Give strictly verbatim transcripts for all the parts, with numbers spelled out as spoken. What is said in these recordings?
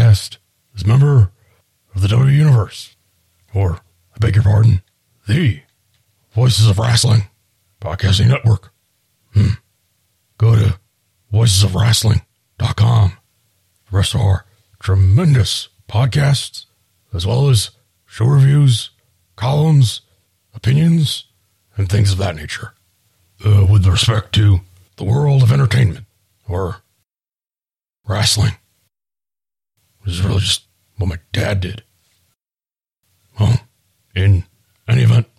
podcast is a member of the W Universe, or, I beg your pardon, the Voices of Wrestling Podcasting Network. Hmm. Go to voices of wrestling dot com. The rest of our tremendous podcasts, as well as show reviews, columns, opinions, and things of that nature. Uh, with respect to the world of entertainment, or wrestling, which is really just what my dad did. Well, in any event.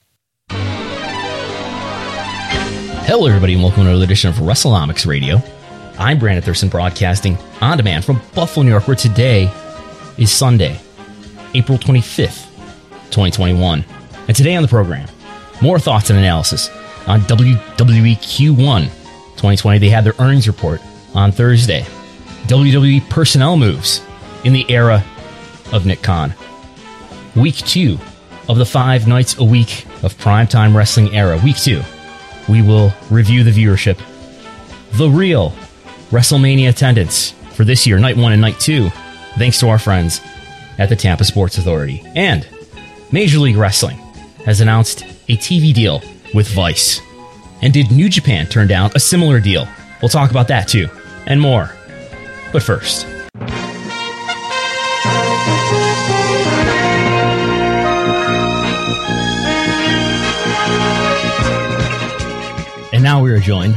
Hello, everybody, and welcome to another edition of WrestleNomics Radio. I'm Brandon Thurston, broadcasting on demand from Buffalo, New York, where today is Sunday, April twenty-fifth, twenty twenty-one. And today on the program, more thoughts and analysis on W W E Q one twenty twenty. They had their earnings report on Thursday. W W E personnel moves in the era of Nick Khan. Week two of the five nights a week of primetime wrestling era. Week two, we will review the viewership. The real WrestleMania attendance for this year, night one and night two, thanks to our friends at the Tampa Sports Authority. And Major League Wrestling has announced a T V deal with Vice. And did New Japan turn down a similar deal? We'll talk about that too, and more. But first, and now we are joined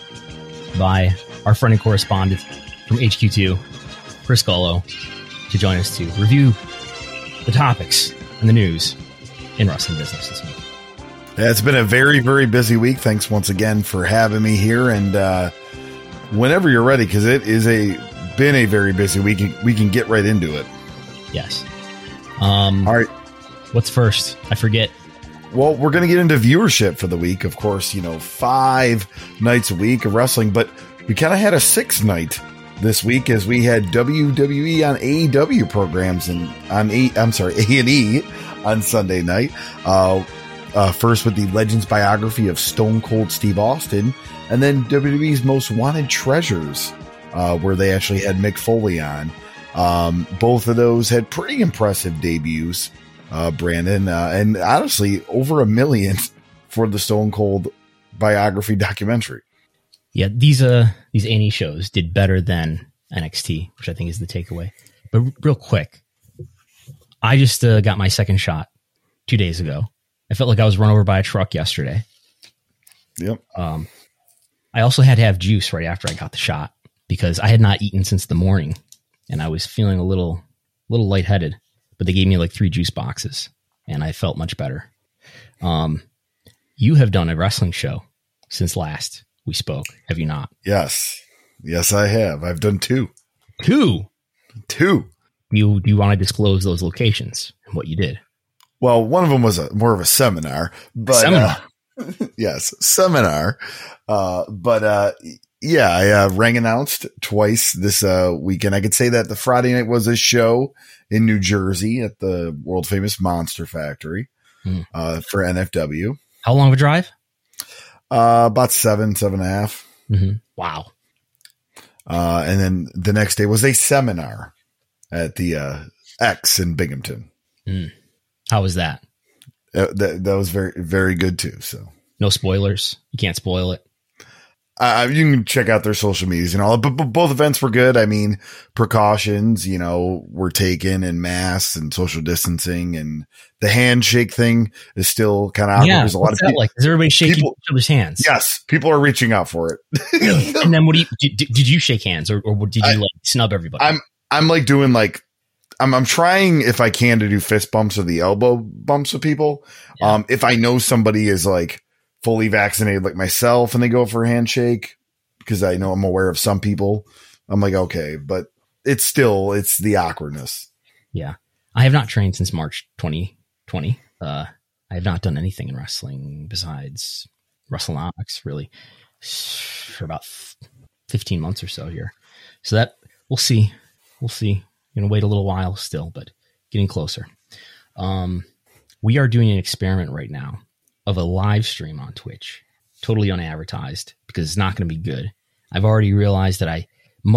by our friend and correspondent from H Q two, Chris Gullo, to join us to review the topics and the news in wrestling business this week. Yeah, it's been a very, very busy week. Thanks once again for having me here. And uh, whenever you're ready, because it is a been a very busy week, we can get right into it. Yes. Um, All right. What's first? I forget. Well, we're going to get into viewership for the week. Of course, you know, five nights a week of wrestling, but we kind of had a sixth night this week as we had W W E on A E W programs and on A, I'm sorry, A and E on Sunday night. Uh, uh, first with the Legends biography of Stone Cold Steve Austin, and then W W E's Most Wanted Treasures, uh, where they actually had Mick Foley on. Um, both of those had pretty impressive debuts. Uh, Brandon, uh, and honestly, over a million for the Stone Cold biography documentary. Yeah, these uh these A and E shows did better than N X T, which I think is the takeaway. But r- real quick, I just uh, got my second shot two days ago. I felt like I was run over by a truck yesterday. Yep. Um, I also had to have juice right after I got the shot because I had not eaten since the morning, and I was feeling a little little lightheaded. But they gave me like three juice boxes, and I felt much better. Um, you have done a wrestling show since last we spoke, have you not? Yes. Yes, I have. I've done two. Two? Two. Do you, do you want to disclose those locations and what you did? Well, one of them was a more of a seminar. But, seminar? Uh, yes, seminar. Uh, but uh, yeah, I uh, rang announced twice this uh, weekend. I could say that the Friday night was a show in New Jersey at the world famous Monster Factory mm. uh, for N F W. How long of a drive? Uh, about seven, seven and a half. Mm-hmm. Wow. Uh, and then the next day was a seminar at the uh, X in Binghamton. Mm. How was that? Uh, that? That was very, very good too. So no spoilers. You can't spoil it. Uh, you can check out their social medias and all, but, but both events were good. I mean, precautions, you know, were taken and masks and social distancing, and the handshake thing is still kind of awkward. Yeah, There's a lot what's of that people, like? Is everybody shaking people, each other's hands? Yes, people are reaching out for it. And then what do you did, did you shake hands or, or did you I, like snub everybody? I'm I'm like doing like I'm I'm trying if I can to do fist bumps or the elbow bumps with people. Yeah. Um, if I know somebody is like fully vaccinated like myself and they go for a handshake, because I know I'm aware of some people, I'm like, okay, but it's still, it's the awkwardness. Yeah. I have not trained since March twenty twenty. Uh, I have not done anything in wrestling besides WrestleNomics really for about fifteen months or so here. So that we'll see. We'll see. Going to wait a little while still, but getting closer. Um, we are doing an experiment right now of a live stream on Twitch, totally unadvertised because it's not going to be good. I've already realized that I might have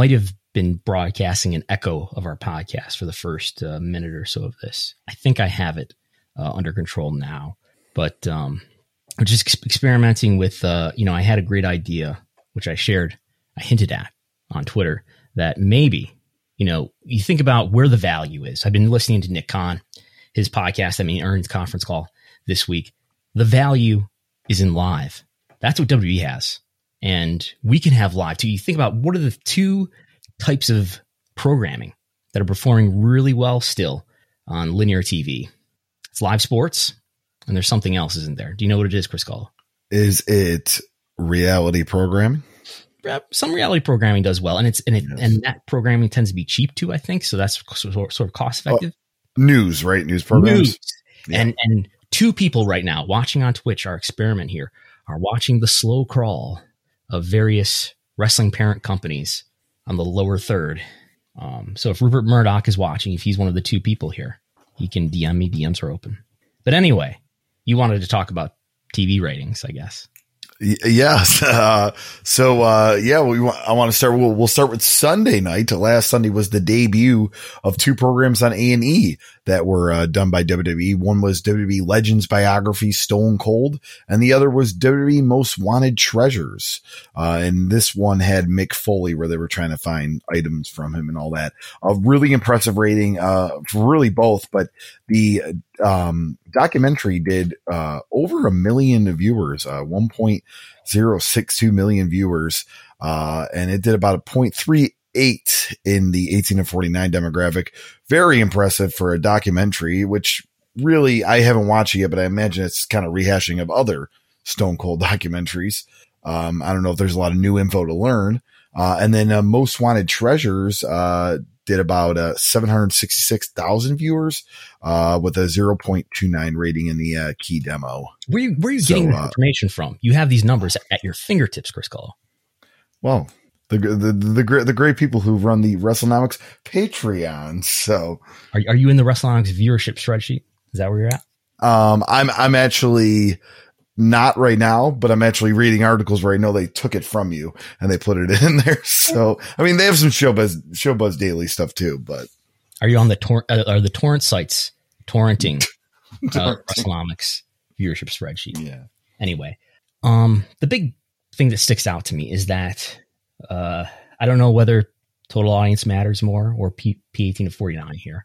been broadcasting an echo of our podcast for the first uh, minute or so of this. I think I have it uh, under control now, but um, I'm just ex- experimenting with, uh, you know, I had a great idea, which I shared, I hinted at on Twitter, that maybe, you know, you think about where the value is. I've been listening to Nick Khan, his podcast, I mean, earnings conference call this week. The value is in live. That's what W W E has. And we can have live too. You think about what are the two types of programming that are performing really well still on linear T V. It's live sports, and there's something else, isn't there? Do you know what it is, Chris Gullo? Is it reality programming? Some reality programming does well, and it's and it Yes. and that programming tends to be cheap too, I think. So that's sort sort of cost effective. Oh, news, right? News programs. News. Yeah. And and two people right now watching on Twitch, our experiment here, are watching the slow crawl of various wrestling parent companies on the lower third. Um, so if Rupert Murdoch is watching, if he's one of the two people here, he can D M me. D Ms are open. But anyway, you wanted to talk about T V ratings, I guess. Y- Yes. Uh, so, uh, yeah, we want, I want to start, we'll, we'll start with Sunday night. Last Sunday was the debut of two programs on A and E that were uh, done by W W E. One was W W E Legends Biography, Stone Cold, and the other was W W E Most Wanted Treasures. Uh, and this one had Mick Foley, where they were trying to find items from him and all that. A really impressive rating, uh, for really both, but the, um, documentary did, uh, over a million viewers, uh, one point zero six two million viewers. Uh, and it did about a point three eight in the eighteen to forty-nine demographic. Very impressive for a documentary, which really, I haven't watched it yet, but I imagine it's kind of rehashing of other Stone Cold documentaries. Um, I don't know if there's a lot of new info to learn. Uh, and then, uh, Most Wanted Treasures, uh, did about, uh, seven hundred sixty-six thousand viewers, uh, with a zero point two nine rating in the, uh, key demo. Where are you, where are you So, getting that uh, information from? You have these numbers at your fingertips, Chris Gullo. Well, the, the, the great, the great people who run the WrestleNomics Patreon. So, Are, are you in the WrestleNomics viewership spreadsheet? Is that where you're at? um, I'm, I'm actually not right now, but I'm actually reading articles where I know they took it from you and they put it in there. So, I mean, they have some Showbuzz, Showbuzz Daily stuff too, but Are you on the tor- uh, are the torrent sites torrenting uh, WrestleNomics viewership spreadsheet? yeah. Anyway, um, the big thing that sticks out to me is that uh, I don't know whether total audience matters more or P, P eighteen to forty-nine here,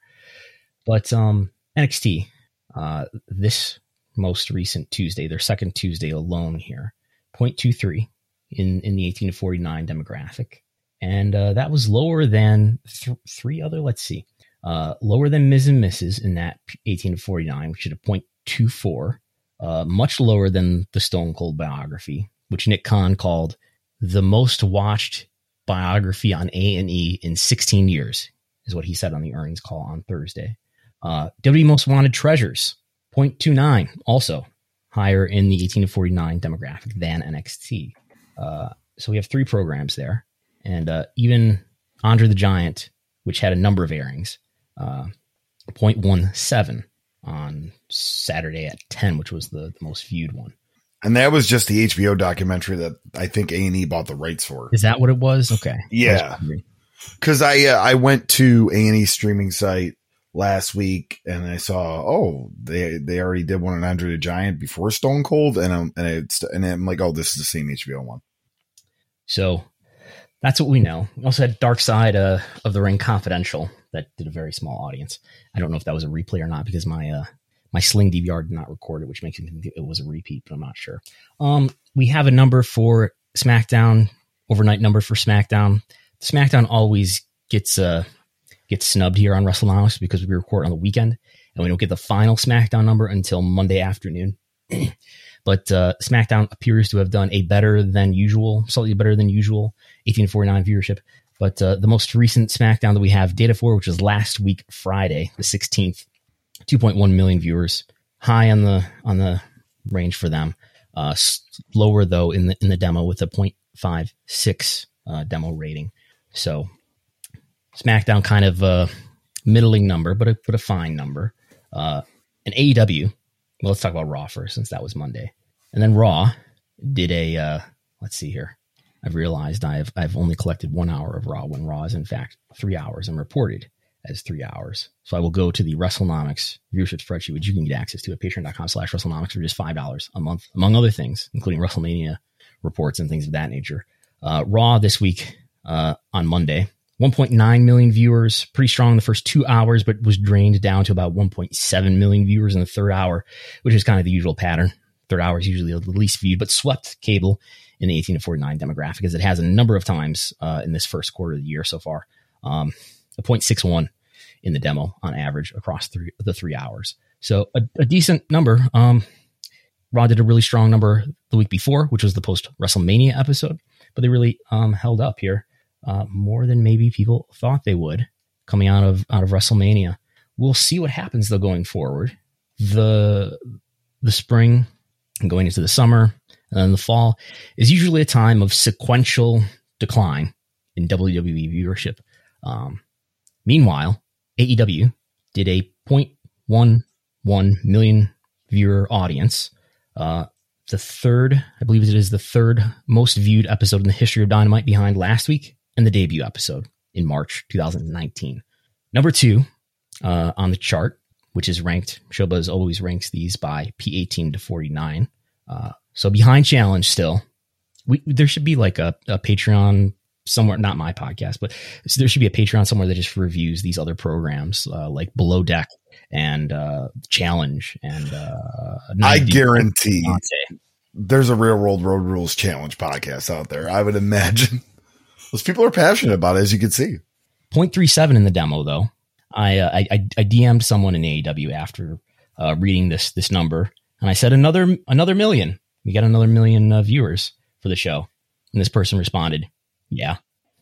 but um, N X T uh, this most recent Tuesday, their second Tuesday alone here, zero point two three in in the eighteen to forty-nine demographic, and uh, that was lower than th- three other. Let's see. Uh, lower than Miz and Missus in that eighteen to forty-nine, which is a zero point two four, uh, much lower than the Stone Cold biography, which Nick Khan called the most watched biography on A and E in sixteen years, is what he said on the earnings call on Thursday. Uh, W W E Most Wanted Treasures, zero point two nine, also higher in the eighteen to forty-nine demographic than N X T. Uh, so we have three programs there, and uh, even Andre the Giant, which had a number of airings, uh, zero point one seven on Saturday at ten, which was the, the most viewed one. And that was just the H B O documentary that I think A and E bought the rights for. Is that what it was? Okay. Yeah. Cause I, uh, I went to A and E streaming site last week and I saw, oh, they, they already did one on Andre the Giant before Stone Cold. And I'm, and it's, and I'm like, oh, this is the same H B O one. So that's what we know. We also had Dark Side uh, of the Ring Confidential that did a very small audience. I don't know if that was a replay or not because my, uh, my Sling D V R did not record it, which makes me think it was a repeat, but I'm not sure. Um, we have a number for SmackDown, overnight number for SmackDown. SmackDown always gets uh, gets snubbed here on WrestleNomics because we record on the weekend, and we don't get the final SmackDown number until Monday afternoon. But uh, SmackDown appears to have done a better than usual, slightly better than usual, eighteen forty-nine viewership. But uh, the most recent SmackDown that we have data for, which was last week, Friday, the sixteenth, two point one million viewers, high on the on the range for them. Uh, lower though in the in the demo with a zero point five six uh, demo rating. So SmackDown kind of a middling number, but a but a fine number. Uh, and A E W. Well, let's talk about Raw first, since that was Monday, and then Raw did a uh, let's see here. I've realized I've I've only collected one hour of Raw when Raw is in fact three hours and reported as three hours. So I will go to the WrestleNomics viewership spreadsheet, which you can get access to at patreon.com slash WrestleNomics for just five dollars a month, among other things, including WrestleMania reports and things of that nature. Uh, Raw this week uh, on Monday, one point nine million viewers, pretty strong in the first two hours, but was drained down to about one point seven million viewers in the third hour, which is kind of the usual pattern. Third hour is usually the least viewed, but swept cable in the eighteen to forty-nine demographic, as it has a number of times uh, in this first quarter of the year so far. Um, a zero point six one in the demo on average across three, the three hours. So a, a decent number. Um, Raw did a really strong number the week before, which was the post-WrestleMania episode, but they really um, held up here uh, more than maybe people thought they would coming out of out of WrestleMania. We'll see what happens, though, going forward. The the spring and going into the summer and then the fall is usually a time of sequential decline in W W E viewership. Um, meanwhile, A E W did a zero point one one million viewer audience. Uh, the third, I believe it is the third most viewed episode in the history of Dynamite, behind last week and the debut episode in March twenty nineteen. Number two uh, on the chart, which is ranked, Showbuzz always ranks these by P eighteen to forty-nine. Uh, so behind Challenge still. We, there should be like a, a Patreon somewhere, not my podcast, but there should be a Patreon somewhere that just reviews these other programs uh, like Below Deck and uh, Challenge. And uh, I guarantee there's a Real World Road Rules Challenge podcast out there. I would imagine those people are passionate about it, as you can see. zero point three seven in the demo, though. I, uh, I, I D M'd someone in A E W after uh, reading this this number, and I said another another million. We got another million uh, viewers for the show, and this person responded, "Yeah."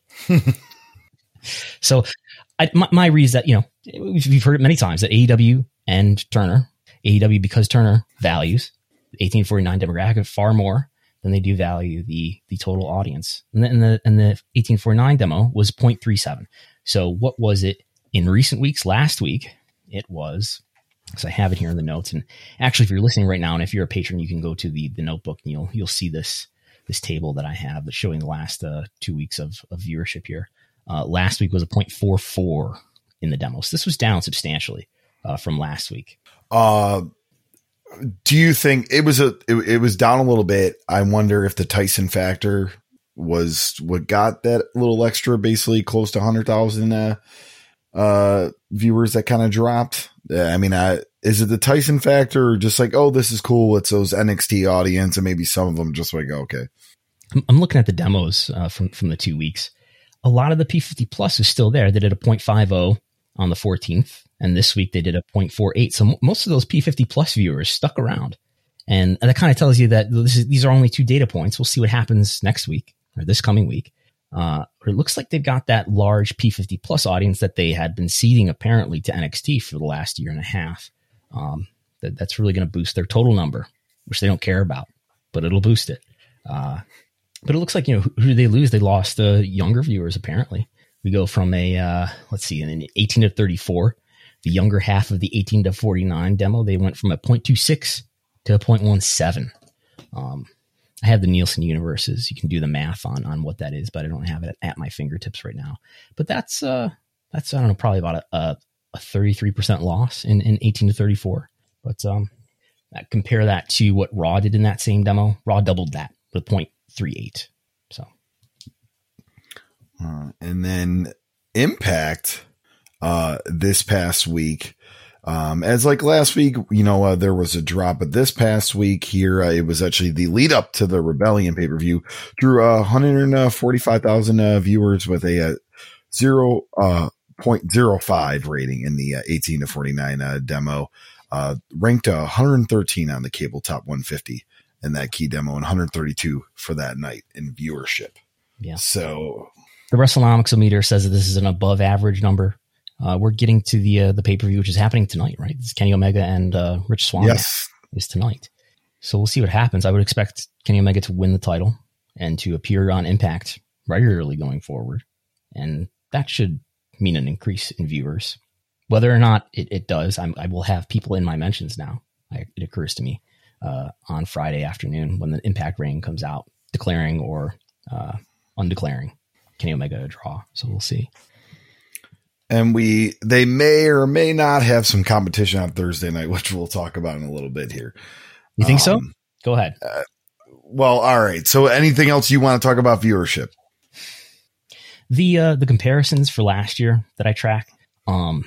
So, I, my, my read is that, you know, we've heard it many times that A E W and Turner, A E W because Turner values the eighteen forty-nine demographic far more than they do value the the total audience, and the and the, and the eighteen forty-nine demo was zero point three seven. So, what was it in recent weeks? Last week, it was, because I have it here in the notes. And actually, if you're listening right now, and if you're a patron, you can go to the, the notebook and you'll, you'll see this, this table that I have that's showing the last uh, two weeks of, of viewership here. Uh, last week was a zero point four four in the demo. So this was down substantially uh, from last week. Uh, do you think it was a, it, it was down a little bit? I wonder if the Tyson factor was what got that little extra, basically close to one hundred thousand uh, uh, viewers that kind of dropped. I mean, I, is it the Tyson factor or just like, oh, this is cool. It's those N X T audience, and maybe some of them just like, okay. I'm looking at the demos uh, from, from the two weeks. A lot of the P fifty plus is still there. They did a zero point five oh on the fourteenth, and this week they did a zero point four eight. So m- most of those P fifty plus viewers stuck around. And, and that kind of tells you that this is, these are only two data points. We'll see what happens next week or this coming week. Uh, it looks like they've got that large P fifty plus audience that they had been seeding apparently to N X T for the last year and a half. Um, that, that's really going to boost their total number, which they don't care about, but it'll boost it. Uh, but it looks like, you know, who, who did they lose? They lost uh, younger viewers, apparently. We go from a, uh, let's see, an eighteen to thirty-four, the younger half of the eighteen to forty-nine demo. They went from a zero point two six to a zero point one seven. Um, I have the Nielsen universes. You can do the math on, on what that is, but I don't have it at my fingertips right now. But that's, uh, that's, I don't know, probably about a, a, a thirty-three percent loss in, in eighteen to thirty-four. But, um, that, compare that to what Raw did in that same demo. Raw doubled that with zero point three eight. So, uh, and then Impact, uh, this past week, Um, as like last week, you know, uh, there was a drop, but this past week here, uh, it was actually the lead up to the Rebellion pay per view, drew uh, one hundred forty-five thousand uh, viewers with a uh, zero point zero five rating in the uh, eighteen to forty-nine uh, demo, uh, ranked uh, one hundred thirteen on the cable top one fifty in that key demo and one hundred thirty-two for that night in viewership. Yeah. So the WrestleNomics meter says that this is an above average number. Uh, we're getting to the uh, the pay-per-view, which is happening tonight, right? It's Kenny Omega and uh, Rich Swann. Yes. Is tonight. So we'll see what happens. I would expect Kenny Omega to win the title and to appear on Impact regularly going forward. And that should mean an increase in viewers. Whether or not it, it does, I'm, I will have people in my mentions now. I, it occurs to me uh, on Friday afternoon when the Impact rating comes out, declaring or uh, undeclaring Kenny Omega a draw. So we'll see. And we, they may or may not have some competition on Thursday night, which we'll talk about in a little bit here. You think um, so? Go ahead. Uh, well, all right. So anything else you want to talk about viewership? The, uh, the comparisons for last year that I track, um,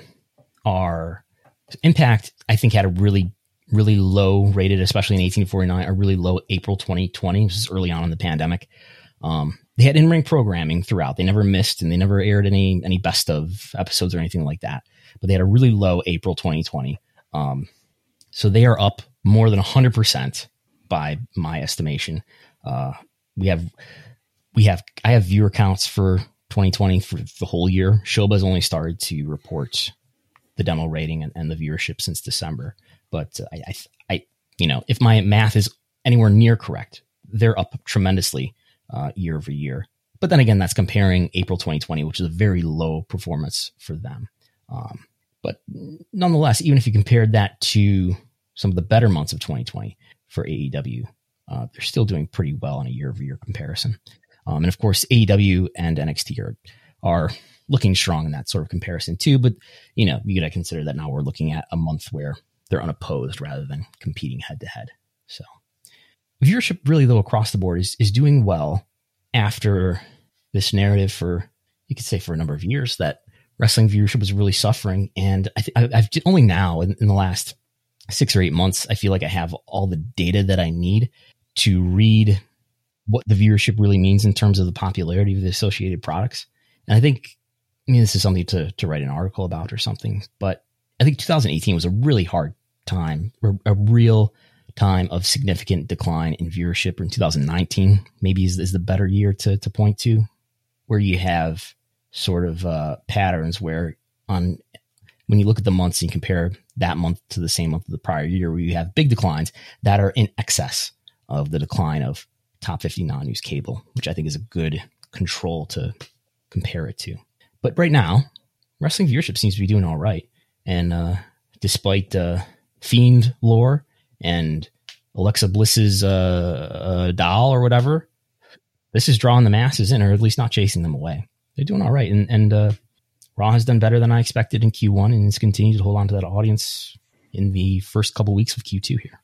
are Impact, I think, had a really, really low rated, especially in eighteen forty-nine, a really low April twenty twenty, which is early on in the pandemic. Um, they had in-ring programming throughout. They never missed, and they never aired any, any best of episodes or anything like that. But they had a really low April twenty twenty. Um, so they are up more than one hundred percent by my estimation. Uh, we have, we have, I have viewer counts for twenty twenty for the whole year. Shoba's only started to report the demo rating and, and the viewership since December. But uh, I, I, I, you know, if my math is anywhere near correct, they're up tremendously uh, year over year. But then again, that's comparing April twenty twenty, which is a very low performance for them. Um, but nonetheless, even if you compared that to some of the better months of twenty twenty for A E W, uh, they're still doing pretty well on a year over year comparison. Um, and of course, A E W and N X T are, are looking strong in that sort of comparison too. But, you know, you got to consider that now we're looking at a month where they're unopposed rather than competing head to head. So viewership really, though, across the board is, is doing well after this narrative for, you could say, for a number of years that wrestling viewership was really suffering. And I th- I've only now in, in the last six or eight months, I feel like I have all the data that I need to read what the viewership really means in terms of the popularity of the associated products. And I think, I mean, this is something to, to write an article about or something, but I think two thousand eighteen was a really hard time, a real time of significant decline in viewership. In two thousand nineteen, maybe is, is the better year to, to point to, where you have sort of uh, patterns where on, when you look at the months and compare that month to the same month of the prior year, where you have big declines that are in excess of the decline of top fifty non-news cable, which I think is a good control to compare it to. But right now, wrestling viewership seems to be doing all right. And uh, despite uh, Fiend lore and Alexa Bliss's uh, uh, doll or whatever, this is drawing the masses in, or at least not chasing them away. They're doing all right. And, and uh, Raw has done better than I expected in Q one and has continued to hold on to that audience in the first couple weeks of Q two here.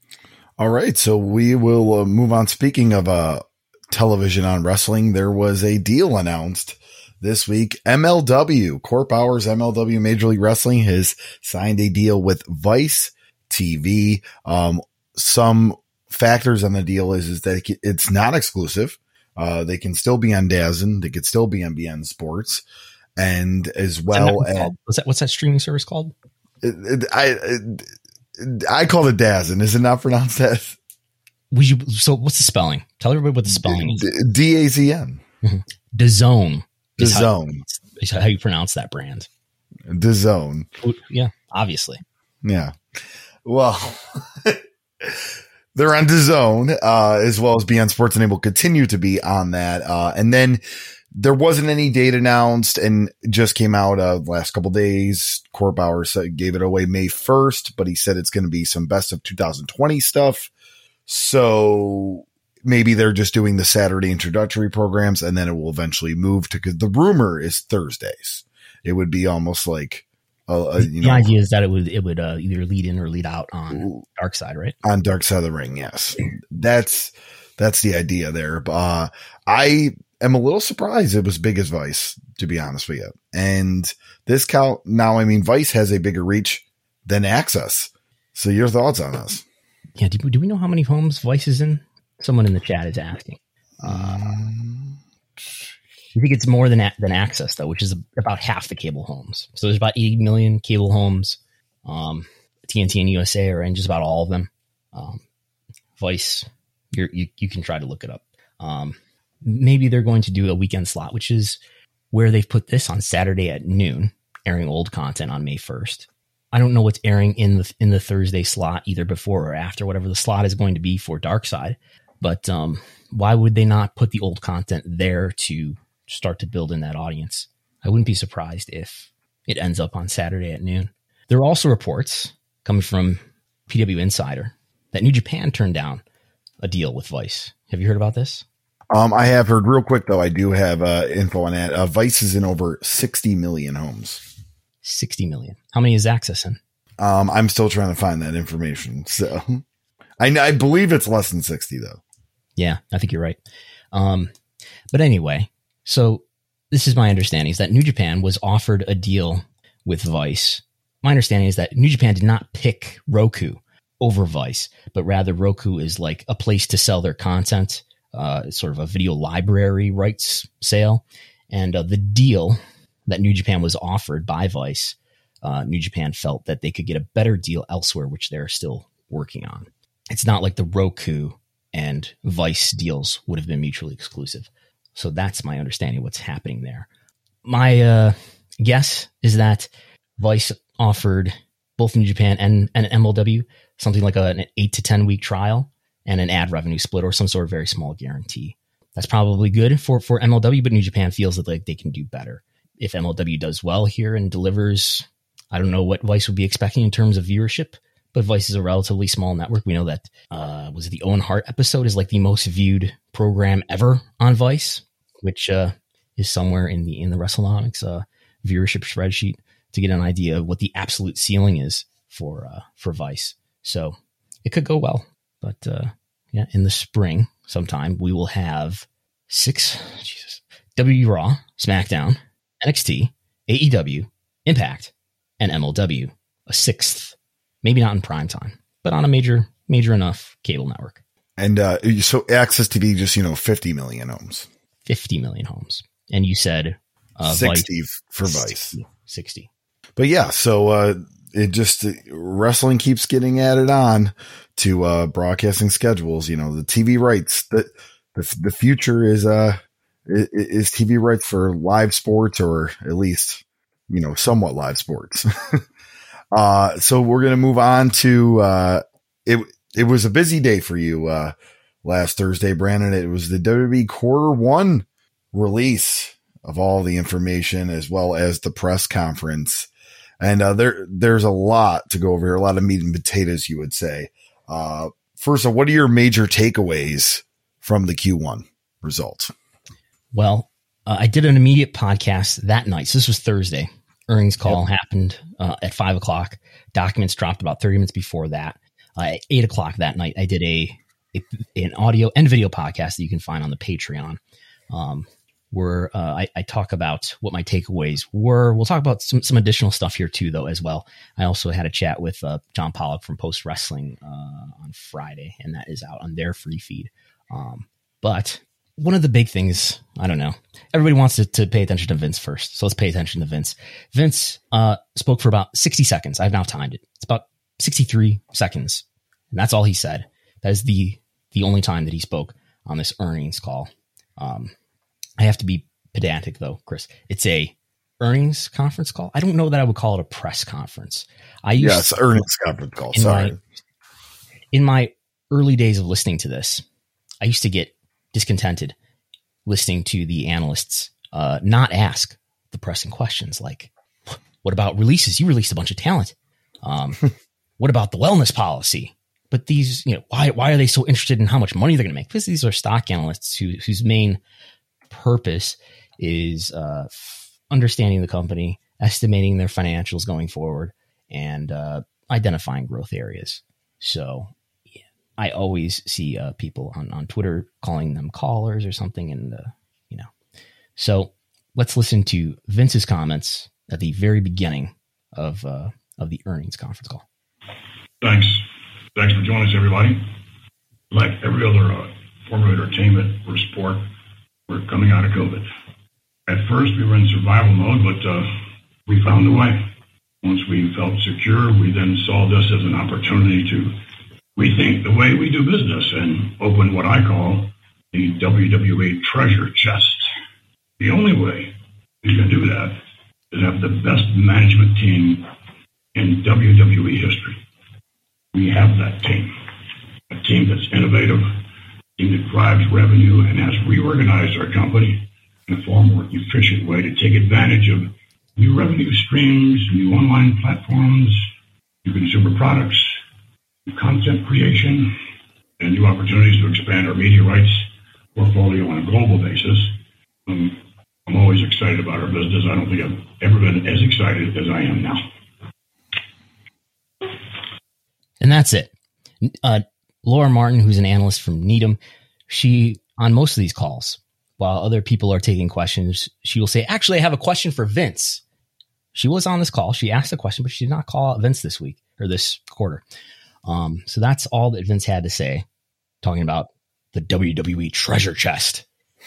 All right. So we will uh, move on. Speaking of uh, television on wrestling, there was a deal announced this week. M L W, Core Powers M L W Major League Wrestling has signed a deal with Vice T V. Um, some factors on the deal is, is that it's not exclusive. Uh, they can still be on D A Z N. They could still be on B N Sports. And as well as what's that, what's that streaming service called? It, it, I, it, I call it D A Z N. Is it not pronounced that? Would you, so what's the spelling? Tell everybody what the spelling is. D A Z N. Mm-hmm. D A Z N. D A Z N. Is how you pronounce that brand. D A Z N. Yeah, obviously. Yeah. Well, they're on D A Z N, uh, as well as B N Sports, and they will continue to be on that. Uh, and then there wasn't any date announced and just came out uh, last couple days. Core Bauer said, gave it away May first, but he said it's going to be some best of two thousand twenty stuff. So maybe they're just doing the Saturday introductory programs, and then it will eventually move to, because the rumor is Thursdays. It would be almost like, uh, uh, you the know, idea is that it would, it would uh, either lead in or lead out on Dark Side, right? On Dark Side of the Ring. Yes. That's, that's the idea there. Uh, I am a little surprised it was big as Vice, to be honest with you. And this count now, I mean, Vice has a bigger reach than Access. So your thoughts on this? Yeah. Do, do we know how many homes Vice is in? Someone in the chat is asking. Um, I think it's more than than Access, though, which is about half the cable homes. So there's about eighty million cable homes. Um, T N T and U S A are in just about all of them. Um, Vice, you're, you you can try to look it up. Um, maybe they're going to do a weekend slot, which is where they've put this on Saturday at noon, airing old content on May first. I don't know what's airing in the in the Thursday slot, either before or after, whatever the slot is going to be for Dark Side. But um, why would they not put the old content there to start to build in that audience? I wouldn't be surprised if it ends up on Saturday at noon. There are also reports coming from P W Insider that New Japan turned down a deal with Vice. Have you heard about this? Um, I have heard real quick though. I do have uh, info on that. Uh, Vice is in over sixty million homes. sixty million. How many is Access in? Um, I'm still trying to find that information. So I, I believe it's less than sixty though. Yeah, I think you're right. Um, but anyway, so this is my understanding is that New Japan was offered a deal with Vice. My understanding is that New Japan did not pick Roku over Vice, but rather Roku is like a place to sell their content. Uh, it's sort of a video library rights sale. And uh, the deal that New Japan was offered by Vice, uh, New Japan felt that they could get a better deal elsewhere, which they're still working on. It's not like the Roku and Vice deals would have been mutually exclusive. So that's my understanding of what's happening there. My uh, guess is that Vice offered both New Japan and, and M L W something like a, an eight to ten week trial and an ad revenue split or some sort of very small guarantee. That's probably good for, for M L W, but New Japan feels that like they can do better. If M L W does well here and delivers, I don't know what Vice would be expecting in terms of viewership, but Vice is a relatively small network. We know that, uh, was it the Owen Hart episode is like the most viewed program ever on Vice, which, uh, is somewhere in the, in the WrestleNomics, uh, viewership spreadsheet to get an idea of what the absolute ceiling is for, uh, for Vice. So it could go well, but, uh, yeah, in the spring sometime we will have six, Jesus, W W E Raw, SmackDown, N X T, A E W, Impact, and M L W, a sixth. Maybe not in prime time, but on a major, major enough cable network. And uh, so Access T V, just, you know, fifty million homes. fifty million homes. And you said uh, sixty Vice, for Vice. sixty, sixty. But yeah, so uh, it just, wrestling keeps getting added on to uh, broadcasting schedules. You know, the T V rights, the, the, the future is, uh, is T V rights for live sports, or at least, you know, somewhat live sports. Uh, so we're going to move on to, uh, it, it was a busy day for you, uh, last Thursday, Brandon. It was the W W E quarter one release of all the information as well as the press conference. And, uh, there, there's a lot to go over here, a lot of meat and potatoes, you would say. Uh, first of all, what are your major takeaways from the Q one result? Well, uh, I did an immediate podcast that night. So this was Thursday. Earnings call yep. happened uh, at five o'clock. Documents dropped about thirty minutes before that. Uh, at eight o'clock that night, I did a, a an audio and video podcast that you can find on the Patreon, um, where uh, I, I talk about what my takeaways were. We'll talk about some some additional stuff here too, though, as well. I also had a chat with uh, John Pollock from Post Wrestling uh, on Friday, and that is out on their free feed. Um, but one of the big things, I don't know, everybody wants to, to pay attention to Vince first. So let's pay attention to Vince. Vince uh, spoke for about sixty seconds. I've now timed it. It's about sixty-three seconds. And that's all he said. That is the, the only time that he spoke on this earnings call. Um, I have to be pedantic though, Chris. It's a earnings conference call. I don't know that I would call it a press conference. I used yes, earnings conference call. Sorry. My, in my early days of listening to this, I used to get discontented listening to the analysts uh, not ask the pressing questions like, what about releases? You released a bunch of talent. Um, what about the wellness policy? But these, you know, why why are they so interested in how much money they're going to make? Because these are stock analysts who, whose main purpose is uh, understanding the company, estimating their financials going forward, and uh, identifying growth areas. So I always see uh, people on, on Twitter calling them callers or something. And, uh, you know, so let's listen to Vince's comments at the very beginning of, uh, of the earnings conference call. Thanks. Thanks for joining us, everybody. Like every other uh, form of entertainment or sport, we're coming out of COVID. At first, we were in survival mode, but uh, we found a way. Once we felt secure, we then saw this as an opportunity to rethink the way we do business and open what I call the W W E treasure chest. The only way you can do that is have the best management team in W W E history. We have that team, a team that's innovative, a team that drives revenue and has reorganized our company in a far more efficient way to take advantage of new revenue streams, new online platforms, new consumer products, new content creation, and new opportunities to expand our media rights portfolio on a global basis. Um, I'm always excited about our business. I don't think I've ever been as excited as I am now. And that's it. Uh, Laura Martin, who's an analyst from Needham, she, on most of these calls, while other people are taking questions, she will say, actually, I have a question for Vince. She was on this call. She asked a question, but she did not call out Vince this week or this quarter. Um, so that's all that Vince had to say, talking about the W W E treasure chest.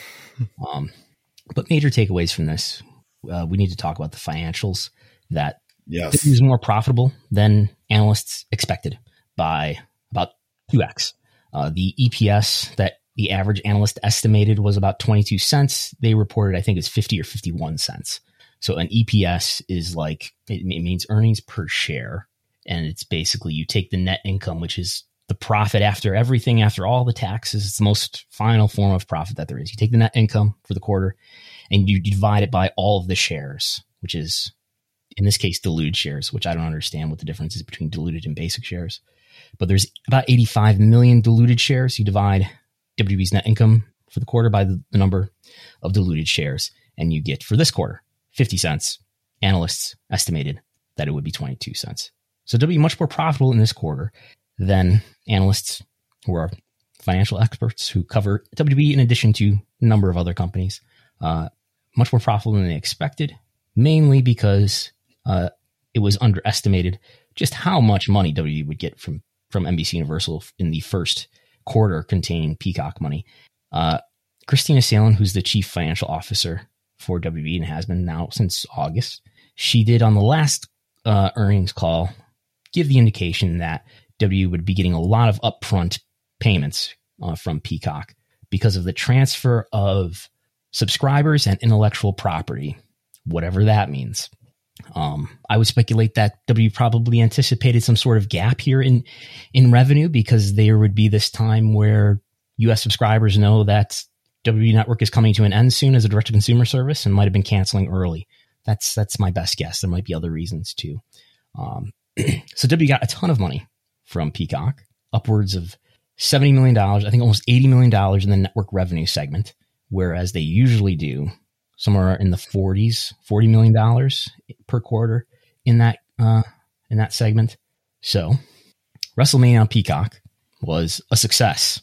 Um, but major takeaways from this, uh, we need to talk about the financials that yes. is more profitable than analysts expected by about two x. Uh, the E P S that the average analyst estimated was about twenty-two cents. They reported, I think it's fifty or fifty-one cents. So an E P S is like, it, it means earnings per share. And it's basically, you take the net income, which is the profit after everything, after all the taxes. It's the most final form of profit that there is. You take the net income for the quarter and you divide it by all of the shares, which is, in this case, diluted shares, which I don't understand what the difference is between diluted and basic shares. But there's about eighty-five million diluted shares. You divide W W E's net income for the quarter by the, the number of diluted shares, and you get, for this quarter, fifty cents. Analysts estimated that it would be twenty-two cents. So W W E much more profitable in this quarter than analysts who are financial experts who cover W W E in addition to a number of other companies. Uh, much more profitable than they expected, mainly because uh, it was underestimated just how much money W W E would get from, from N B C Universal in the first quarter containing Peacock money. Uh, Christina Salen, who's the chief financial officer for W W E and has been now since August, she did on the last uh, earnings call give the indication that W W E would be getting a lot of upfront payments uh, from Peacock because of the transfer of subscribers and intellectual property, whatever that means. Um, I would speculate that W W E probably anticipated some sort of gap here in, in revenue because there would be this time where U S subscribers know that W W E Network is coming to an end soon as a direct-to-consumer service and might have been canceling early. That's that's my best guess. There might be other reasons too. Um, so W W E got a ton of money from Peacock, upwards of seventy million dollars, I think almost eighty million dollars in the network revenue segment, whereas they usually do somewhere in the forties, forty million dollars per quarter in that uh, in that segment. So WrestleMania on Peacock was a success.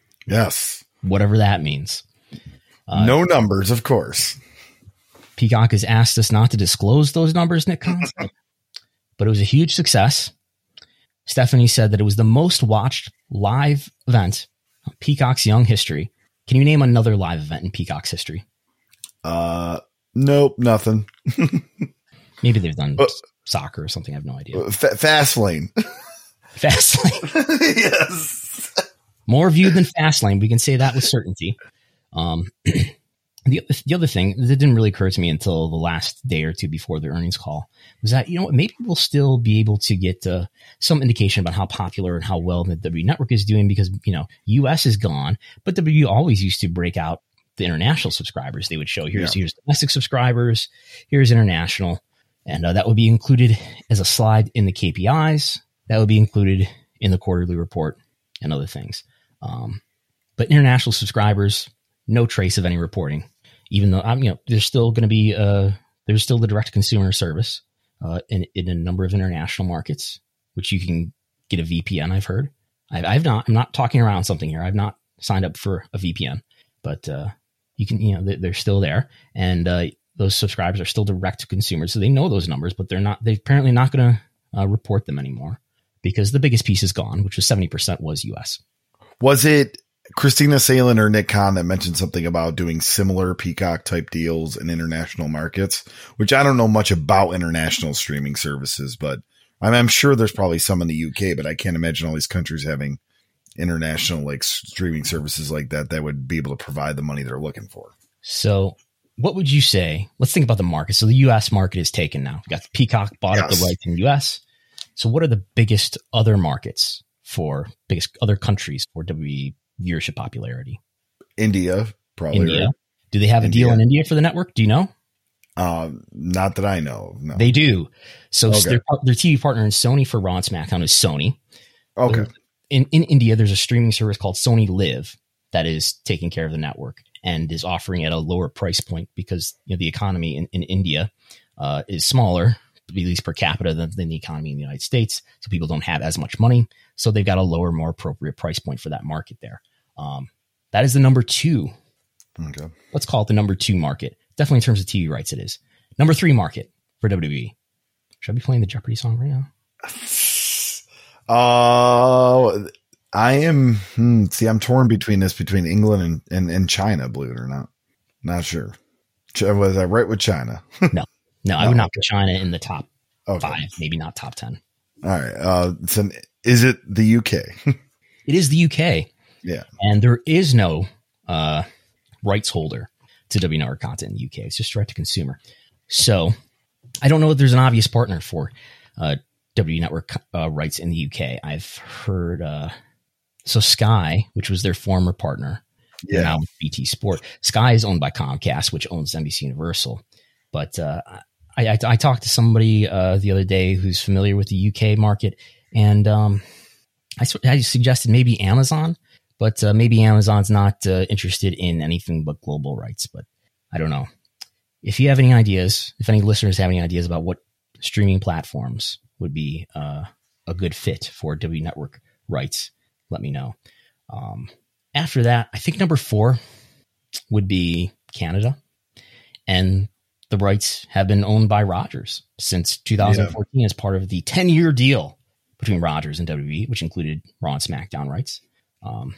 Yes. Whatever that means. Uh, no numbers, of course. Peacock has asked us not to disclose those numbers, Nick Collins, but it was a huge success. Stephanie said that it was the most watched live event in Peacock's young history. Can you name another live event in Peacock's history? Uh, nope, nothing. Maybe they've done uh, soccer or something. I have no idea. F- Fastlane. Fastlane. Yes. More viewed than Fastlane. We can say that with certainty. Um, the, the other thing that didn't really occur to me until the last day or two before the earnings call was that, you know what, maybe we'll still be able to get uh, some indication about how popular and how well the W W E Network is doing because, you know, U S is gone, but W W E always used to break out the international subscribers. They would show here's, yeah. here's domestic subscribers, here's international. And uh, that would be included as a slide in the K P Is. That would be included in the quarterly report and other things. Um, but international subscribers, no trace of any reporting, even though I'm, you know, there's still going to be, uh, there's still the direct consumer service, uh, in, in a number of international markets, which you can get a V P N. I've heard. I've, I've not, I'm not talking around something here. I've not signed up for a V P N, but, uh, you can, you know, they're, they're still there. And, uh, those subscribers are still direct to consumers. So they know those numbers, but they're not, they're apparently not going to uh, report them anymore because the biggest piece is gone, which was seventy percent was U S. Was it Christina Salen or Nick Khan that mentioned something about doing similar Peacock type deals in international markets, which I don't know much about international streaming services, but I'm, I'm sure there's probably some in the U K, but I can't imagine all these countries having international like streaming services like that, that would be able to provide the money they're looking for. So what would you say? Let's think about the market. So the U S market is taken now. We got the Peacock bought yes. up the rights in the U S. So what are the biggest other markets for biggest other countries for W W E viewership popularity? India, probably. India. Right? Do they have India. a deal in India for the network? Do you know? Um, not that I know. No. They do. So okay. their, their T V partner in Sony for Raw and SmackDown is Sony. Okay. In, in India, there's a streaming service called Sony Live that is taking care of the network and is offering at a lower price point because, you know, the economy in, in India uh, is smaller, at least per capita, than, than the economy in the United States. So people don't have as much money. So they've got a lower, more appropriate price point for that market there. Um, that is the number two. Okay. Let's call it the number two market. Definitely in terms of T V rights, it is. Number three market for W W E. Should I be playing the Jeopardy song right now? Uh, I am, hmm, see, I'm torn between this, between England and, and, and China, believe it or not. Not sure. Was I right with China? no, no, I would not put China in the top okay. five, maybe not top ten. All right. Uh, so is it the U K? It is the U K. Yeah. And there is no uh, rights holder to W Network content in the U K. It's just direct to consumer. So I don't know if there's an obvious partner for uh, W Network uh, rights in the U K. I've heard, uh, so Sky, which was their former partner, yeah, now with B T Sport. Sky is owned by Comcast, which owns N B C Universal. But uh, I, I, I talked to somebody uh, the other day who's familiar with the U K market, and um, I, I suggested maybe Amazon, but uh, maybe Amazon's not uh, interested in anything but global rights. But I don't know. If you have any ideas, if any listeners have any ideas about what streaming platforms would be uh, a good fit for W Network rights, let me know. Um, after that, I think number four would be Canada. And the rights have been owned by Rogers since two thousand fourteen yeah. as part of the ten-year deal between Rogers and W W E, which included Raw and SmackDown rights. Um,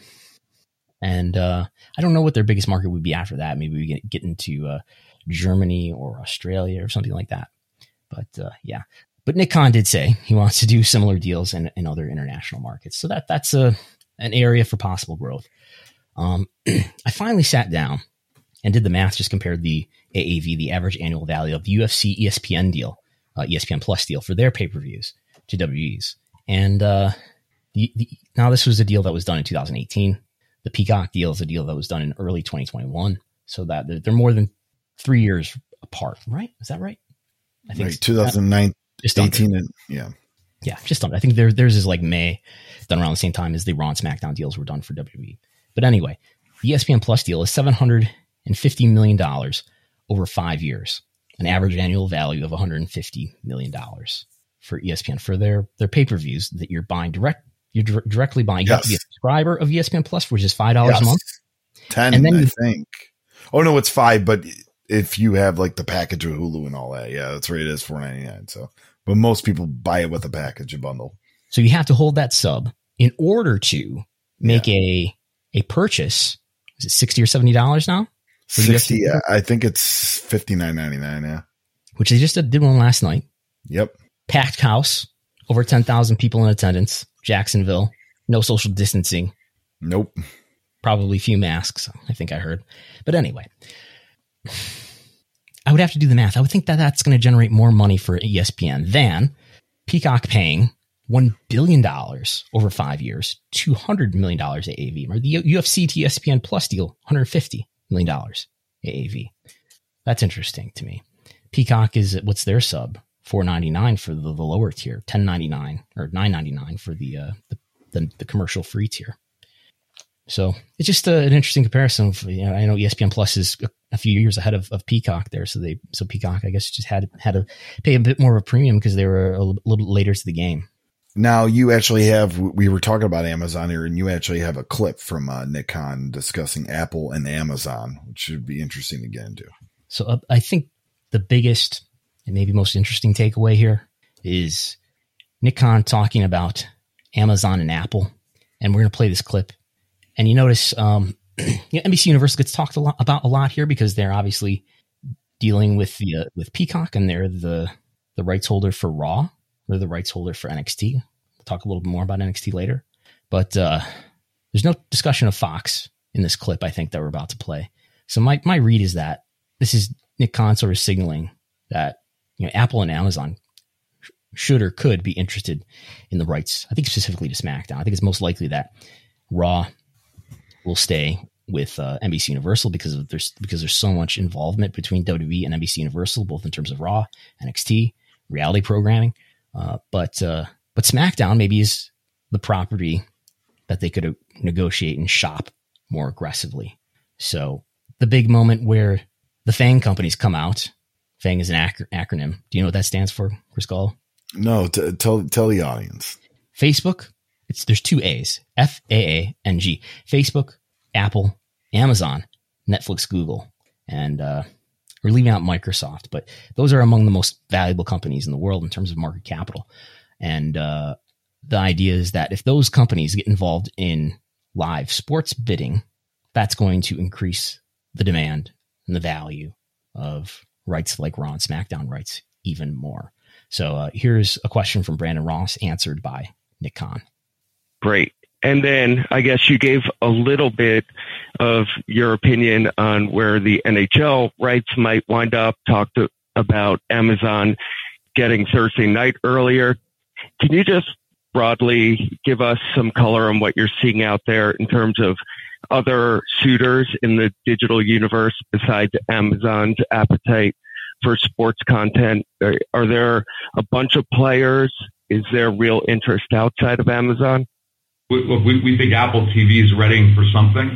and uh, I don't know what their biggest market would be after that. Maybe we get, get into uh, Germany or Australia or something like that. But uh, yeah. But Nick Khan did say he wants to do similar deals in, in other international markets. So that that's a an area for possible growth. Um, I finally sat down and did the math, just compared the A A V, the average annual value of the U F C E S P N deal, uh, E S P N Plus deal for their pay-per-views to W W E's. And uh, the, the, now this was a deal that was done in two thousand eighteen. The Peacock deal is a deal that was done in early twenty twenty-one. So that they're, they're more than three years apart, right? Is that right? I think right, two thousand nine. Just eighteen and yeah. Yeah, just under. I think there, theirs is like May, done around the same time as the Raw and SmackDown deals were done for W W E. But anyway, the E S P N Plus deal is seven hundred fifty million dollars over five years, an average annual value of one hundred fifty million dollars for E S P N for their, their pay-per-views that you're buying direct. You're d- directly buying. You yes. have to be a subscriber of E S P N Plus, which is five dollars yes. a month. ten, and then I you, think. Oh, no, it's five, but if you have like the package of Hulu and all that, yeah, that's right. It is four ninety-nine. So, but most people buy it with a package, a bundle. So you have to hold that sub in order to make yeah. a a purchase. Is it sixty or seventy dollars now? Sixty. Yeah, I think it's fifty nine ninety nine. Yeah, which they just did one last night. Yep. Packed house, over ten thousand people in attendance. Jacksonville, no social distancing. Nope. Probably few masks, I think I heard. But anyway, I would have to do the math. I would think that that's going to generate more money for E S P N than Peacock paying one billion dollars over five years, two hundred million dollars A A V. Or the U F C to E S P N Plus deal, one hundred fifty million dollars A A V. That's interesting to me. Peacock is, what's their sub? four ninety-nine for the, the lower tier, ten ninety-nine or nine ninety-nine for the, uh, the, the, the commercial free tier. So it's just a, an interesting comparison. Of, you know, I know E S P N Plus is a, a few years ahead of, of Peacock there. So they, so Peacock, I guess, just had, had to pay a bit more of a premium because they were a little, a little bit later to the game. Now you actually have, we were talking about Amazon here, and you actually have a clip from uh, Nick Khan discussing Apple and Amazon, which should be interesting to get into. So uh, I think the biggest and maybe most interesting takeaway here is Nick Khan talking about Amazon and Apple. And we're going to play this clip. And you notice um, you know, N B C Universal gets talked a lot about a lot here because they're obviously dealing with the uh, with Peacock, and they're the the rights holder for Raw. They're the rights holder for N X T. We'll talk a little bit more about N X T later. But uh, there's no discussion of Fox in this clip, I think, that we're about to play. So my, my read is that this is Nick Khan sort of signaling that, you know, Apple and Amazon should or could be interested in the rights. I think specifically to SmackDown. I think it's most likely that Raw will stay with uh, N B C Universal because of there's because there's so much involvement between W W E and N B C Universal, both in terms of Raw, N X T, reality programming. Uh, but uh, but SmackDown maybe is the property that they could uh, negotiate and shop more aggressively. So the big moment where the FANG companies come out, FANG is an ac- acronym. Do you know what that stands for, Chris Gall? No, t- tell tell the audience. Facebook, it's there's two A's, F A A N G. Facebook, Apple, Amazon, Netflix, Google, and uh, we're leaving out Microsoft, but those are among the most valuable companies in the world in terms of market capital. And uh, the idea is that if those companies get involved in live sports bidding, that's going to increase the demand and the value of rights like Raw and SmackDown rights even more. So uh, here's a question from Brandon Ross answered by Nick Khan. Great. And then I guess you gave a little bit of your opinion on where the N H L rights might wind up, talked about Amazon getting Thursday night earlier. Can you just broadly give us some color on what you're seeing out there in terms of other suitors in the digital universe besides Amazon's appetite for sports content? Are, are there a bunch of players? Is there real interest outside of Amazon? Look, we, we think Apple T V is readying for something.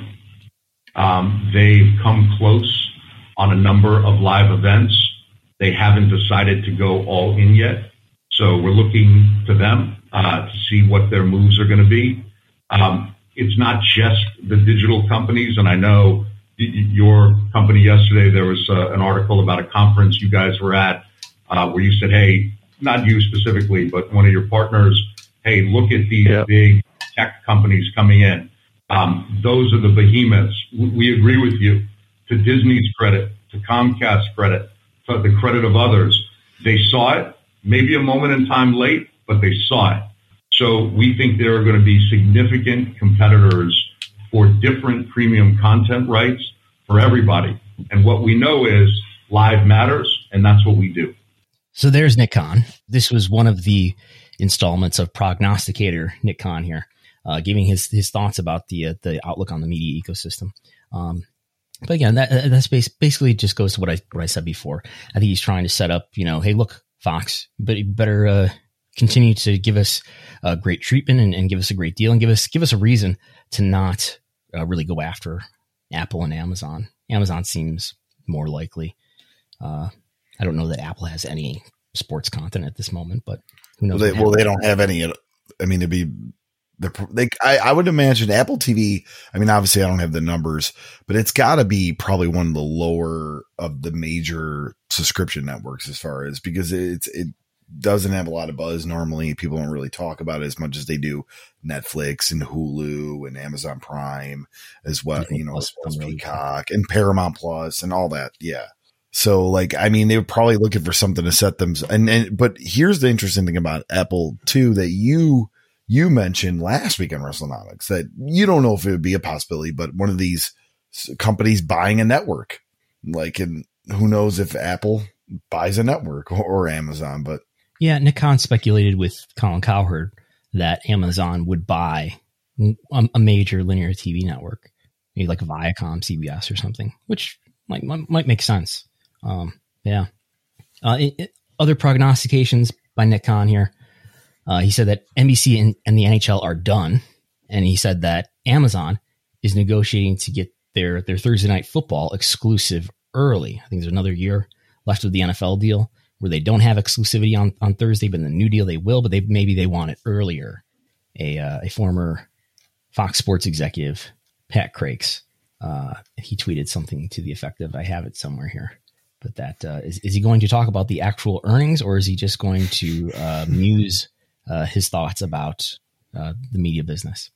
Um, they've come close on a number of live events. They haven't decided to go all in yet. So we're looking to them uh, to see what their moves are going to be. Um, it's not just the digital companies. And I know your company yesterday, there was uh, an article about a conference you guys were at uh, where you said, hey, not you specifically, but one of your partners, hey, look at these yeah. big tech companies coming in. Um, those are the behemoths. We agree with you. To Disney's credit, to Comcast's credit, to the credit of others, they saw it, maybe a moment in time late, but they saw it. So we think there are going to be significant competitors for different premium content rights for everybody. And what we know is live matters, and that's what we do. So there's Nick Khan. This was one of the installments of Prognosticator Nick Khan here, uh, giving his his thoughts about the uh, the outlook on the media ecosystem. Um, but again, that that's basically just goes to what I what I said before. I think he's trying to set up, you know, hey, look, Fox, but you better uh, continue to give us uh, great treatment and, and give us a great deal and give us give us a reason to not uh, really go after Apple and Amazon. Amazon seems more likely. Uh, I don't know that Apple has any sports content at this moment, but who knows? Well, they, well, they don't have any. I mean, it'd be they. I, I would imagine Apple T V. I mean, obviously, I don't have the numbers, but it's got to be probably one of the lower of the major subscription networks as far as because it's it doesn't have a lot of buzz. Normally, people don't really talk about it as much as they do Netflix and Hulu and Amazon Prime as well. You know, as well as Peacock and Paramount Plus and all that. Yeah. So like, I mean, they were probably looking for something to set them. And, and, but here's the interesting thing about Apple too, that you, you mentioned last week on WrestleNomics that you don't know if it would be a possibility, but one of these companies buying a network, like, and who knows if Apple buys a network or, or Amazon, but yeah, Nick Khan speculated with Colin Cowherd that Amazon would buy a, a major linear T V network, maybe like Viacom, C B S or something, which might, might, might make sense. Um, yeah. Uh, it, it, other prognostications by Nick Khan here. Uh, he said that N B C and, and the N H L are done. And he said that Amazon is negotiating to get their, their Thursday Night Football exclusive early. I think there's another year left of the N F L deal where they don't have exclusivity on, on Thursday, but in the new deal they will, but they, maybe they want it earlier. A, uh, a former Fox Sports executive, Pat Crakes, uh, he tweeted something to the effect of, I have it somewhere here. But that uh, is, is he going to talk about the actual earnings, or is he just going to uh, muse uh, his thoughts about uh, the media business?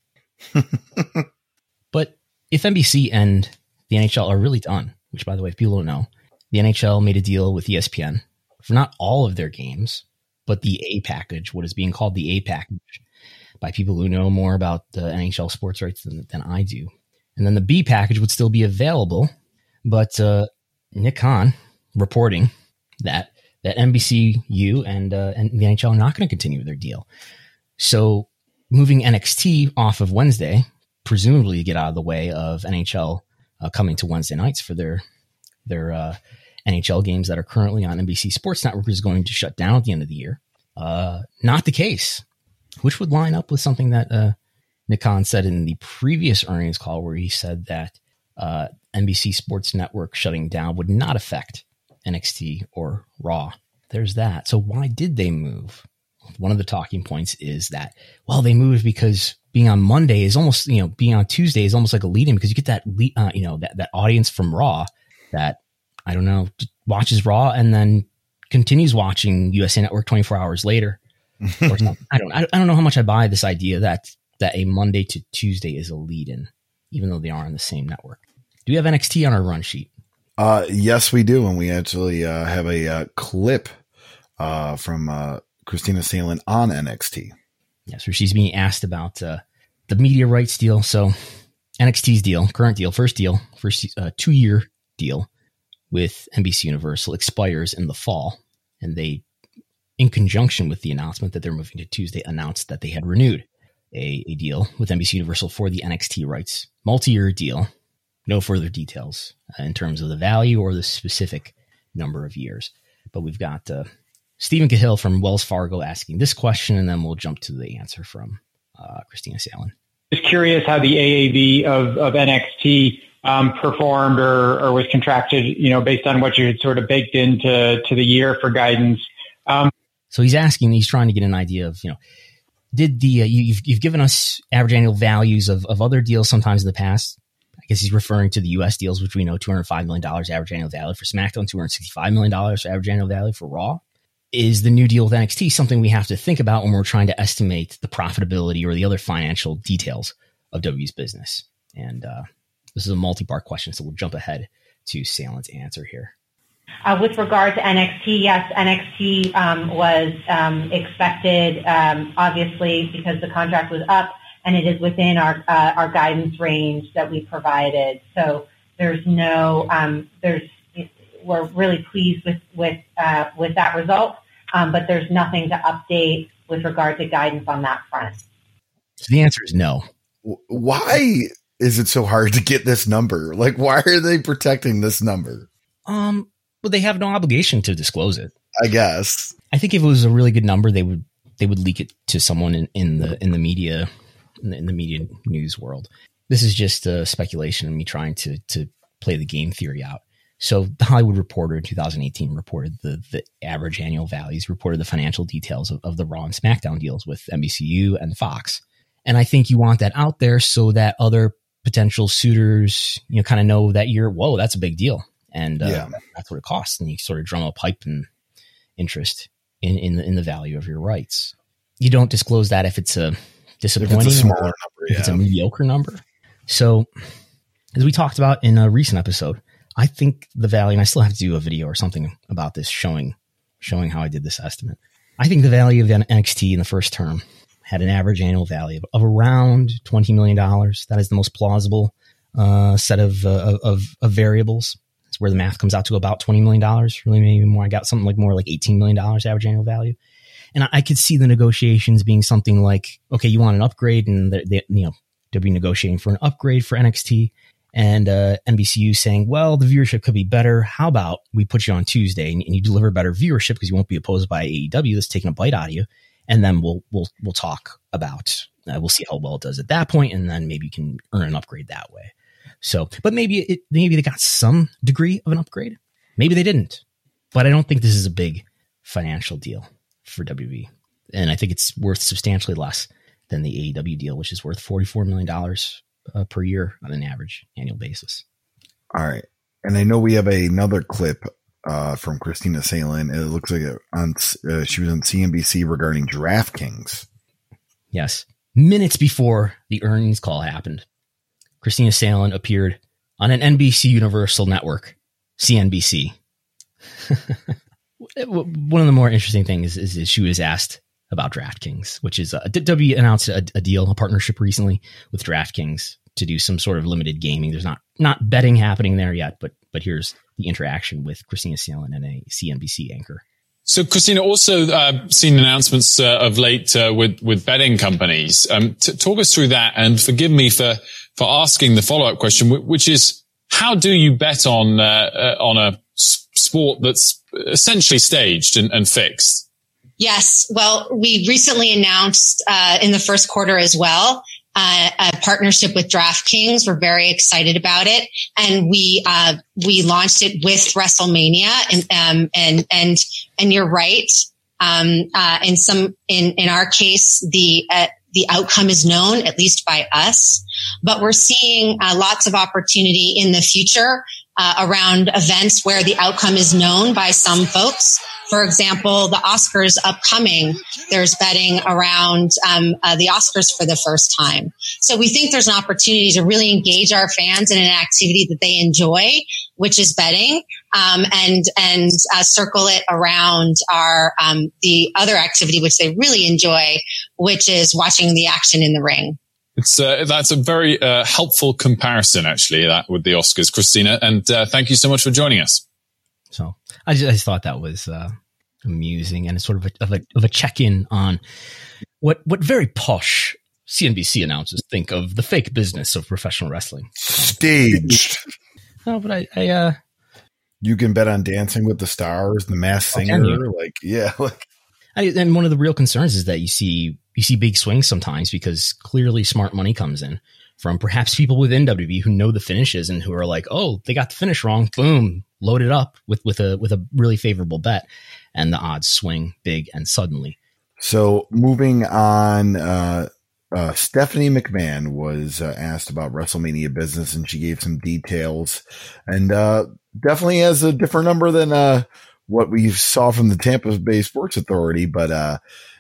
But if N B C and the N H L are really done, which, by the way, if people don't know, the N H L made a deal with E S P N for not all of their games, but the A package, what is being called the A package by people who know more about the N H L sports rights than, than I do. And then the B package would still be available, but uh, Nick Khan reporting that that N B C U and uh, and the N H L are not going to continue their deal. So moving N X T off of Wednesday, presumably to get out of the way of N H L uh, coming to Wednesday nights for their their uh, N H L games that are currently on N B C Sports Network, is going to shut down at the end of the year. Uh, not the case, which would line up with something that uh, Nick Khan said in the previous earnings call where he said that uh, N B C Sports Network shutting down would not affect N X T or Raw. There's that. So why did they move? One of the talking points is that, well, they moved because being on Monday is almost, you know, being on Tuesday is almost like a lead-in because you get that, uh, you know, that, that audience from Raw that, I don't know, watches Raw and then continues watching U S A Network twenty-four hours later. Or something. I don't, I don't know how much I buy this idea that, that a Monday to Tuesday is a lead-in, even though they are on the same network. Do we have N X T on our run sheet? Uh, yes, we do. And we actually uh, have a uh, clip uh, from uh, Christina Salen on N X T. Yes, where she's being asked about uh, the media rights deal. So N X T's deal, current deal, first deal, first uh, two-year deal with N B C Universal expires in the fall. And they, in conjunction with the announcement that they're moving to Tuesday, announced that they had renewed a, a deal with N B C Universal for the N X T rights. Multi-year deal. No further details uh, in terms of the value or the specific number of years. But we've got uh, Stephen Cahill from Wells Fargo asking this question, and then we'll jump to the answer from uh, Christina Salen. Just curious how the A A V of, of N X T um, performed or, or was contracted, you know, based on what you had sort of baked into to the year for guidance. Um, so he's asking, he's trying to get an idea of, you know, did the uh, you, you've you've given us average annual values of, of other deals sometimes in the past. I guess he's referring to the U S deals, which we know two hundred five million dollars average annual value for SmackDown, two hundred sixty-five million dollars average annual value for Raw. Is the new deal with N X T something we have to think about when we're trying to estimate the profitability or the other financial details of W W's business? And uh, this is a multi-part question, so we'll jump ahead to Salen's answer here. Uh, with regard to N X T, yes, N X T um, was um, expected, um, obviously, because the contract was up, and it is within our uh, our guidance range that we provided. So there's no, um, there's, we're really pleased with with uh, with that result, um, but there's nothing to update with regard to guidance on that front. So the answer is no. Why is it so hard to get this number? Like, why are they protecting this number? Um, well, they have no obligation to disclose it, I guess. I think if it was a really good number, they would they would leak it to someone in, in the in the media. In the, in the media news world. This is just uh, speculation and me trying to to play the game theory out. So the Hollywood Reporter in two thousand eighteen reported the the average annual values, reported the financial details of, of the Raw and SmackDown deals with N B C U and Fox. And I think you want that out there so that other potential suitors, you know, kind of know that you're, whoa, that's a big deal. And uh, yeah. that's what it costs. And you sort of drum up hype and interest in, in, the, in the value of your rights. You don't disclose that if it's a disappointing, if it's a smaller number, if yeah. it's a mediocre number. So as we talked about in a recent episode, I think the value, and I still have to do a video or something about this showing, showing how I did this estimate. I think the value of N X T in the first term had an average annual value of, of around twenty million dollars. That is the most plausible uh, set of, uh, of, of variables. It's where the math comes out to about twenty million dollars, really maybe more. I got something like more like eighteen million dollars average annual value. And I could see the negotiations being something like, okay, you want an upgrade, and they, they, you know, they'll be negotiating for an upgrade for N X T, and uh, N B C U saying, well, the viewership could be better. How about we put you on Tuesday and, and you deliver better viewership because you won't be opposed by A E W that's taking a bite out of you, and then we'll we'll we'll talk about uh, we'll see how well it does at that point, and then maybe you can earn an upgrade that way. So, but maybe it maybe they got some degree of an upgrade, maybe they didn't, but I don't think this is a big financial deal for W W E. And I think it's worth substantially less than the A E W deal, which is worth forty-four million dollars uh, per year on an average annual basis. All right. And I know we have another clip uh, from Christina Salen. It looks like it on uh, she was on C N B C regarding DraftKings. Yes. Minutes before the earnings call happened, Christina Salen appeared on an N B C Universal network, C N B C. One of the more interesting things is, is she was asked about DraftKings, which is uh, W W E announced a, a deal, a partnership recently with DraftKings to do some sort of limited gaming. There's not not betting happening there yet, but but here's the interaction with Christina Salen and a C N B C anchor. So, Christina, also uh, seen announcements uh, of late uh, with with betting companies. Um, t- talk us through that, and forgive me for for asking the follow up question, which is, how do you bet on uh, uh, on a sport that's essentially staged and, and fixed? Yes. Well, we recently announced uh, in the first quarter as well uh, a partnership with DraftKings. We're very excited about it. And we, uh, we launched it with WrestleMania and, um, and, and, and you're right. Um, uh, in some, in, in our case, the, uh, the outcome is known, at least by us, but we're seeing uh, lots of opportunity in the future uh, around events where the outcome is known by some folks. For example, the Oscars upcoming, there's betting around um, uh, the Oscars for the first time. So we think there's an opportunity to really engage our fans in an activity that they enjoy, which is betting, um, and and uh, circle it around our um, the other activity which they really enjoy, which is watching the action in the ring. It's uh, that's a very uh, helpful comparison, actually, that with the Oscars, Christina. And uh, thank you so much for joining us. So I just, I just thought that was uh, amusing, and it's sort of a, of a of a check-in on what what very posh C N B C announcers think of the fake business of professional wrestling. Staged. No, but I, I uh, you can bet on Dancing with the Stars, The Masked Singer, like yeah, like. I, and one of the real concerns is that you see you see big swings sometimes because clearly smart money comes in from perhaps people within W W E who know the finishes and who are like, oh, they got the finish wrong. Boom, load it up with, with a with a really favorable bet, and the odds swing big and suddenly. So moving on, uh, uh, Stephanie McMahon was uh, asked about WrestleMania business, and she gave some details, and uh, definitely has a different number than uh, what we saw from the Tampa Bay Sports Authority. But uh,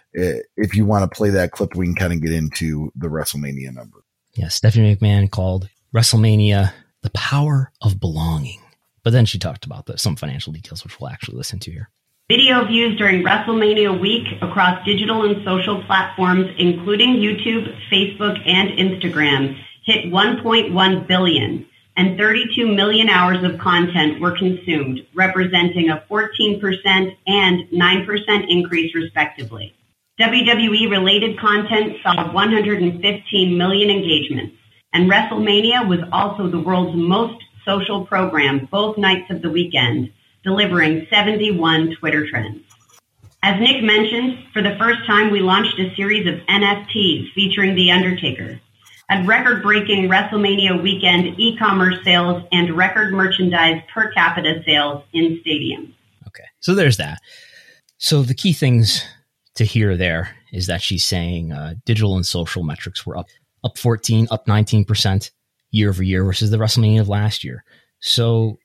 if you want to play that clip, we can kind of get into the WrestleMania number. Yeah, Stephanie McMahon called WrestleMania the power of belonging. But then she talked about the, some financial details, which we'll actually listen to here. Video views during WrestleMania week across digital and social platforms, including YouTube, Facebook, and Instagram, hit one point one billion, and thirty-two million hours of content were consumed, representing a fourteen percent and nine percent increase, respectively. W W E-related content saw one hundred fifteen million engagements, and WrestleMania was also the world's most social program both nights of the weekend, delivering seventy-one Twitter trends. As Nick mentioned, for the first time we launched a series of N F Ts featuring The Undertaker. At record-breaking WrestleMania weekend e-commerce sales and record merchandise per capita sales in stadiums. Okay, so there's that. So the key things to hear there is that she's saying uh, digital and social metrics were up, up fourteen, up nineteen percent year over year versus the WrestleMania of last year. So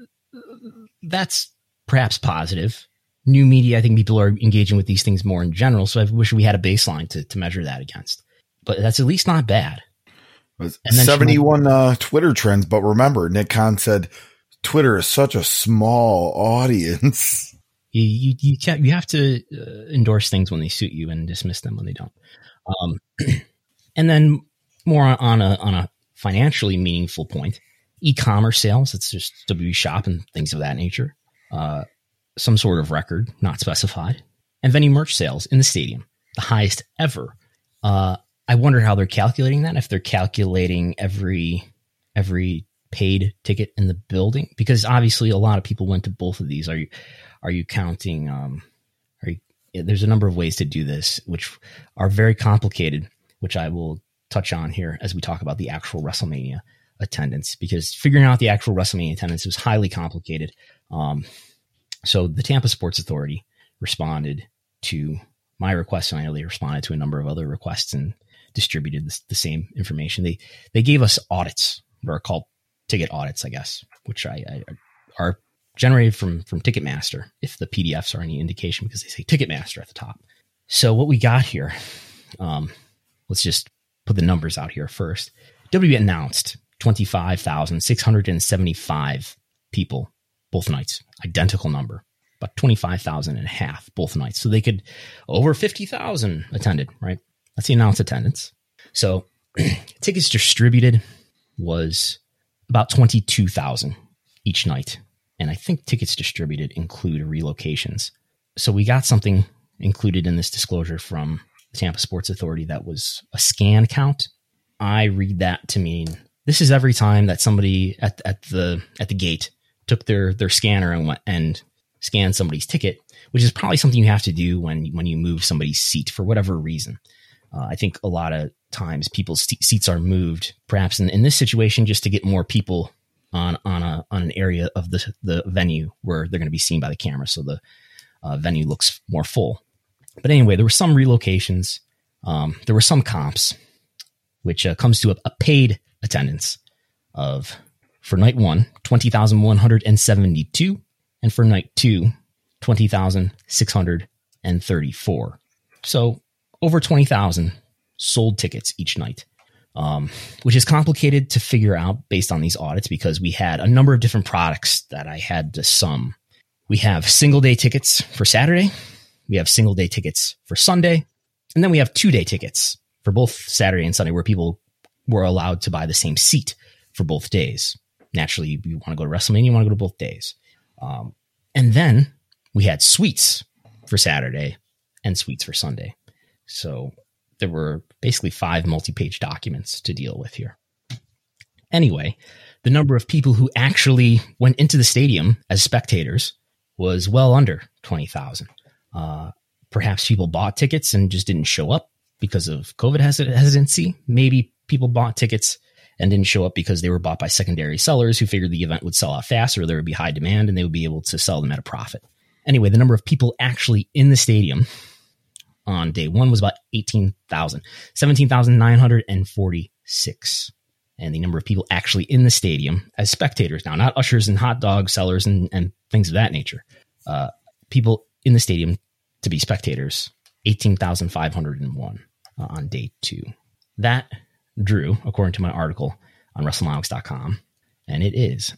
that's perhaps positive. New media, I think people are engaging with these things more in general. So I wish we had a baseline to, to measure that against, but that's at least not bad. seventy-one went, uh, Twitter trends. But remember, Nick Khan said Twitter is such a small audience. You, you, you can't, you have to uh, endorse things when they suit you and dismiss them when they don't. Um, and then more on a, on a financially meaningful point, e-commerce sales, it's just W W E Shop and things of that nature. Uh, some sort of record, not specified. And venue merch sales in the stadium, the highest ever. Uh, I wonder how they're calculating that, if they're calculating every every paid ticket in the building, because obviously a lot of people went to both of these. Are you are you counting? Um, are you, yeah, there's a number of ways to do this, which are very complicated, which I will touch on here as we talk about the actual WrestleMania attendance, because figuring out the actual WrestleMania attendance was highly complicated. Um, so the Tampa Sports Authority responded to my request, and I know they responded to a number of other requests and distributed this, the same information. They they gave us audits, that are called ticket audits, I guess, which I, I are generated from from Ticketmaster, if the P D Fs are any indication, because they say Ticketmaster at the top. So what we got here, um, let's just put the numbers out here first. W W E announced twenty-five thousand six hundred seventy-five people both nights, identical number, about twenty-five thousand and a half both nights. So they could, over fifty thousand attended, right? That's the announced attendance. So tickets distributed was about twenty-two thousand each night. And I think tickets distributed include relocations. So we got something included in this disclosure from the Tampa Sports Authority that was a scan count. I read that to mean this is every time that somebody at, at the at the gate took their, their scanner and went and scanned somebody's ticket, which is probably something you have to do when when you move somebody's seat for whatever reason. Uh, I think a lot of times people's seats are moved, perhaps in, in this situation, just to get more people on on a on an area of the the venue where they're going to be seen by the camera, so the uh, venue looks more full. But anyway, there were some relocations. Um, there were some comps, which uh, comes to a, a paid attendance of, for night one, twenty thousand one hundred seventy-two, and for night two, twenty thousand six hundred thirty-four. So over twenty thousand sold tickets each night, um, which is complicated to figure out based on these audits because we had a number of different products that I had to sum. We have single day tickets for Saturday. We have single day tickets for Sunday. And then we have two day tickets for both Saturday and Sunday where people were allowed to buy the same seat for both days. Naturally, you want to go to WrestleMania, you want to go to both days. Um, and then we had suites for Saturday and suites for Sunday. So there were basically five multi-page documents to deal with here. Anyway, the number of people who actually went into the stadium as spectators was well under twenty thousand. Uh, perhaps people bought tickets and just didn't show up because of COVID hesitancy. Maybe people bought tickets and didn't show up because they were bought by secondary sellers who figured the event would sell out fast or there would be high demand and they would be able to sell them at a profit. Anyway, the number of people actually in the stadium on day one was about eighteen thousand, seventeen thousand nine hundred forty-six. And the number of people actually in the stadium as spectators now, not ushers and hot dog sellers and, and things of that nature, uh, people in the stadium to be spectators, eighteen thousand five hundred one uh, on day two. That drew, according to my article on WrestleNomics dot com, and it is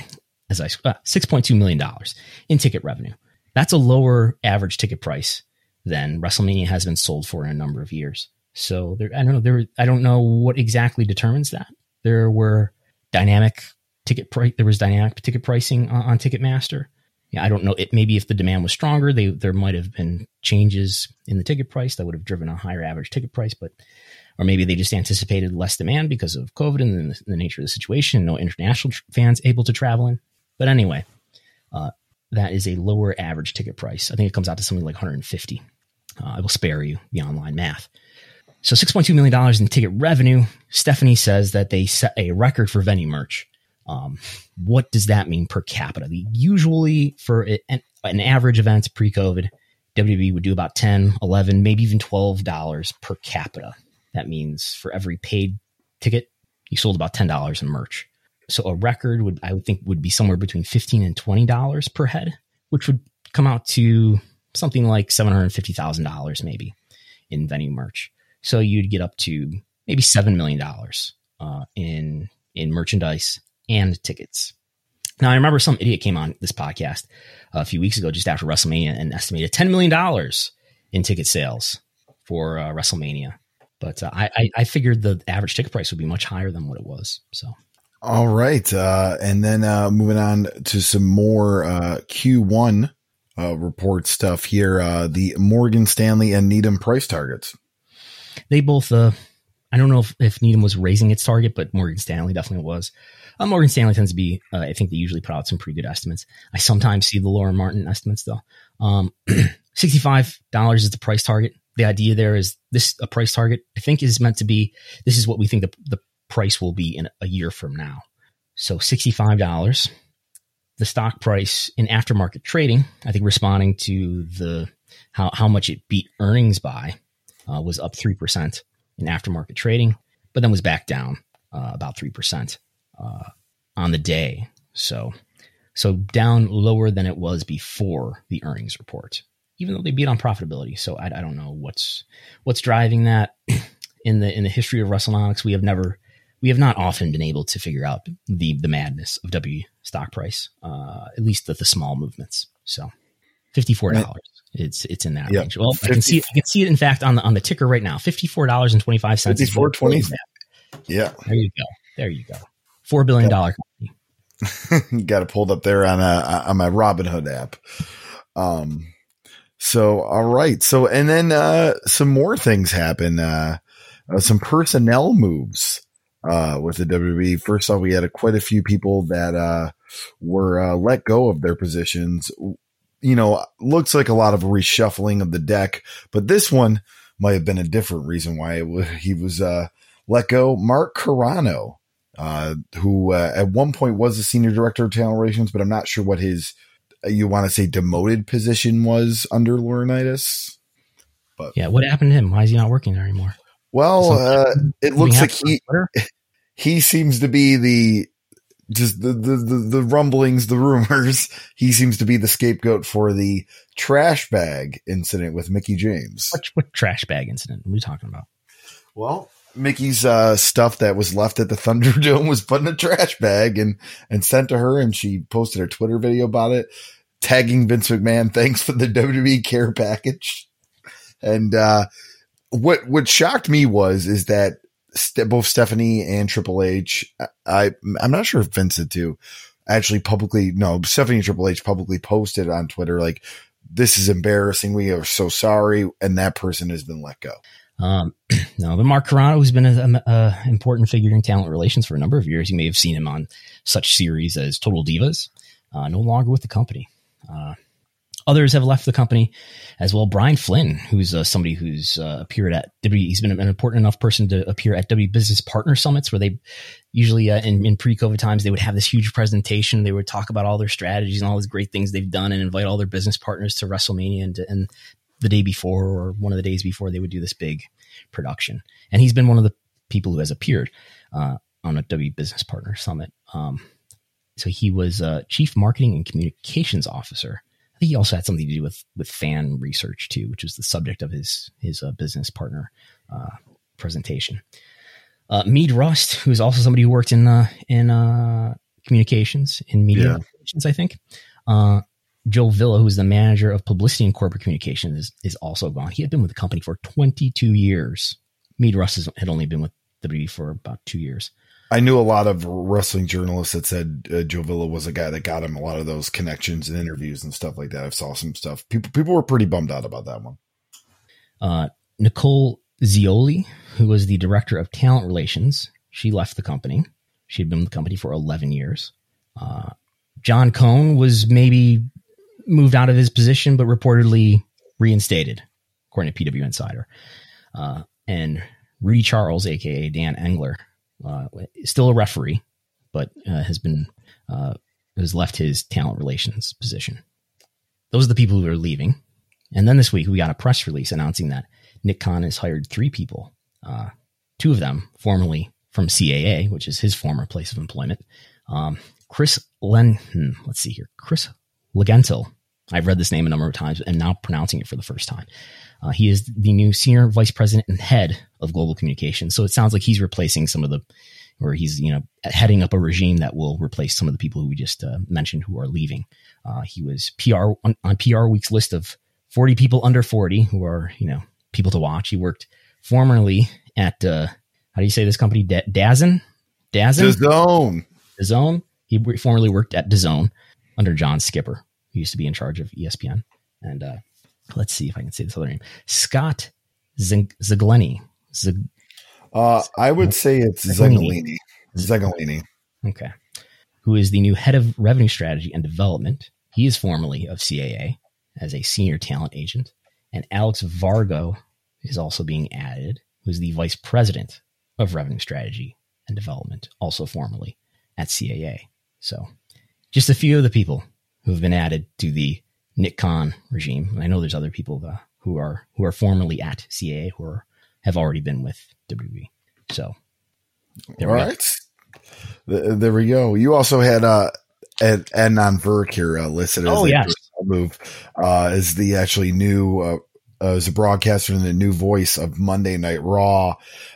as I uh, six point two million dollars in ticket revenue. That's a lower average ticket price than WrestleMania has been sold for in a number of years. So there, I don't know. There, I don't know what exactly determines that. There were dynamic ticket price. There was dynamic ticket pricing on, on Ticketmaster. Yeah, I don't know. It maybe if the demand was stronger, they there might have been changes in the ticket price that would have driven a higher average ticket price. But or maybe they just anticipated less demand because of COVID and the, the nature of the situation. No international tr- fans able to travel in. But anyway, uh, that is a lower average ticket price. I think it comes out to something like one hundred fifty. Uh, I will spare you the online math. So six point two million dollars in ticket revenue. Stephanie says that they set a record for venue merch. Um, what does that mean per capita? The, usually for a, an, an average event pre-COVID, W W E would do about ten, eleven, maybe even twelve dollars per capita. That means for every paid ticket, you sold about ten dollars in merch. So a record would, I would think, would be somewhere between fifteen and twenty dollars per head, which would come out to something like seven hundred fifty thousand dollars maybe in venue merch. So you'd get up to maybe seven million dollars uh, in in merchandise and tickets. Now, I remember some idiot came on this podcast a few weeks ago, just after WrestleMania, and estimated ten million dollars in ticket sales for uh, WrestleMania. But uh, I, I figured the average ticket price would be much higher than what it was. So, all right. Uh, and then uh, moving on to some more uh, Q one uh, report stuff here. Uh, the Morgan Stanley and Needham price targets. They both, uh, I don't know if, if Needham was raising its target, but Morgan Stanley definitely was. Uh, Morgan Stanley tends to be, uh, I think they usually put out some pretty good estimates. I sometimes see the Lauren Martin estimates though. Um, sixty-five dollars is the price target. The idea there is this, a price target, I think is meant to be, this is what we think the, the price will be in a year from now. So sixty-five dollars, the stock price in aftermarket trading, I think responding to the, how, how much it beat earnings by, uh, was up three percent in aftermarket trading, but then was back down, uh, about three percent. Uh, on the day. So, so down lower than it was before the earnings report, even though they beat on profitability. So I, I don't know what's, what's driving that in the, in the history of WrestleNomics. We have never, we have not often been able to figure out the, the madness of W stock price, uh, at least the, the small movements. So fifty-four dollars. Right. It's, it's in that yep. range. Well, fifty I can see it. I can see it in fact on the, on the ticker right now, fifty-four dollars and twenty-five cents. fifty-four twenty. Yeah. There you go. There you go. Four billion dollar company. Got it pulled up there on a, on my Robinhood app. Um, so, all right. So, and then, uh, some more things happen, uh, uh some personnel moves, uh, with the W W E. First off, we had a, quite a few people that, uh, were, uh, let go of their positions. You know, looks like a lot of reshuffling of the deck, but this one might have been a different reason why it w- he was uh, let go. Mark Carano, uh, who uh, at one point was the senior director of talent relations, but I'm not sure what his, you want to say demoted position was under Laurinaitis. But yeah, what happened to him? Why is he not working there anymore? Well, uh, it looks like he he seems to be the just the, the the the rumblings, the rumors. He seems to be the scapegoat for the trash bag incident with Mickie James. What, what trash bag incident? What are you talking about? Well, Mickey's uh, stuff that was left at the Thunderdome was put in a trash bag and and sent to her, and she posted a Twitter video about it, tagging Vince McMahon. Thanks for the W W E care package. And uh, what what shocked me was is that st- both Stephanie and Triple H, I I'm not sure if Vince did too, actually publicly no Stephanie and Triple H publicly posted on Twitter like, this is embarrassing. We are so sorry, and that person has been let go. Um, no, but Mark Carano has been an important figure in talent relations for a number of years. You may have seen him on such series as Total Divas, uh, no longer with the company. Uh, others have left the company as well. Brian Flynn, who's uh, somebody who's uh, appeared at W. He's been an important enough person to appear at W Business Partner Summits, where they usually uh, in, in pre-COVID times, they would have this huge presentation. They would talk about all their strategies and all these great things they've done and invite all their business partners to WrestleMania and, and the day before or one of the days before they would do this big production. And he's been one of the people who has appeared uh, on a W Business Partner Summit. Um, so he was uh, Chief Marketing and Communications Officer. I think he also had something to do with, with fan research too, which was the subject of his, his uh, business partner uh, presentation. Uh, Mead Rust, who is also somebody who worked in, uh, in uh, communications, in media Yeah. relations, I think. Uh, Joe Villa, who's the manager of publicity and corporate communications, is, is also gone. He had been with the company for twenty-two years. Mead Rust has, had only been with W W E for about two years. I knew a lot of wrestling journalists that said uh, Joe Villa was a guy that got him a lot of those connections and interviews and stuff like that. I saw some stuff. People people were pretty bummed out about that one. Uh, Nicole Zioli, who was the director of talent relations, she left the company. She had been with the company for eleven years. Uh, John Cohn was maybe moved out of his position, but reportedly reinstated, according to P W Insider. Uh, and Rudy Charles, a k a. Dan Engler, uh, is still a referee, but uh, has been uh, has left his talent relations position. Those are the people who are leaving. And then this week, we got a press release announcing that Nick Khan has hired three people, uh, two of them formerly from C A A, which is his former place of employment. Um, Chris Len, hmm, let's see here, Chris Legentil. I've read this name a number of times and now pronouncing it for the first time. Uh, he is the new senior vice president and head of global communications. So it sounds like he's replacing some of the, or he's, you know, heading up a regime that will replace some of the people who we just uh, mentioned who are leaving. Uh, he was P R on, on P R Week's list of forty people under forty who are, you know, people to watch. He worked formerly at, uh, how do you say this company? D- Dazn? Dazn? DAZN. DAZN. He formerly worked at DAZN under John Skipper, who used to be in charge of E S P N. And uh, let's see if I can say this other name. Scott Zegleny. Zeg- Uh, I would say it's Zegalini. Zegalini. Okay. Who is the new head of revenue strategy and development. He is formerly of C A A as a senior talent agent. And Alex Vargo is also being added, who's the vice president of revenue strategy and development, also formerly at C A A. So just a few of the people who have been added to the Nick Khan regime. And I know there's other people uh, who are who are formerly at C A A who are, have already been with W W E. So all right, go. There we go. You also had uh, Ed, Adnan Virk here uh, listed as oh, a yes. move uh, as the actually new uh, uh, as a broadcaster and the new voice of Monday Night Raw.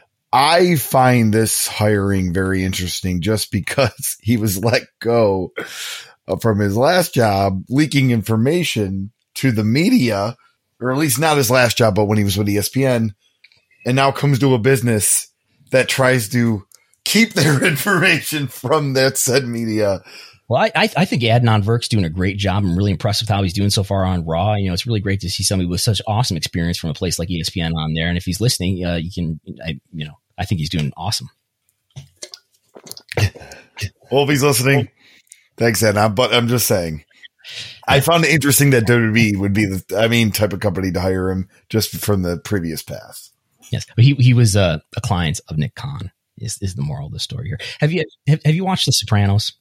I find this hiring very interesting just because he was let go from his last job, leaking information to the media, or at least not his last job, but when he was with E S P N, and now comes to a business that tries to keep their information from that said media. Well, I, I think Adnan Virk's doing a great job. I'm really impressed with how he's doing so far on Raw. You know, it's really great to see somebody with such awesome experience from a place like E S P N on there. And if he's listening, uh, you can, I, you know, I think he's doing awesome. Well, if he's listening, thanks, Adnan. But I'm just saying. I found it interesting that W W E would be the, I mean, type of company to hire him just from the previous past. Yes, but he he was uh, a client of Nick Khan. Is is the moral of the story here? Have you have, have you watched The Sopranos?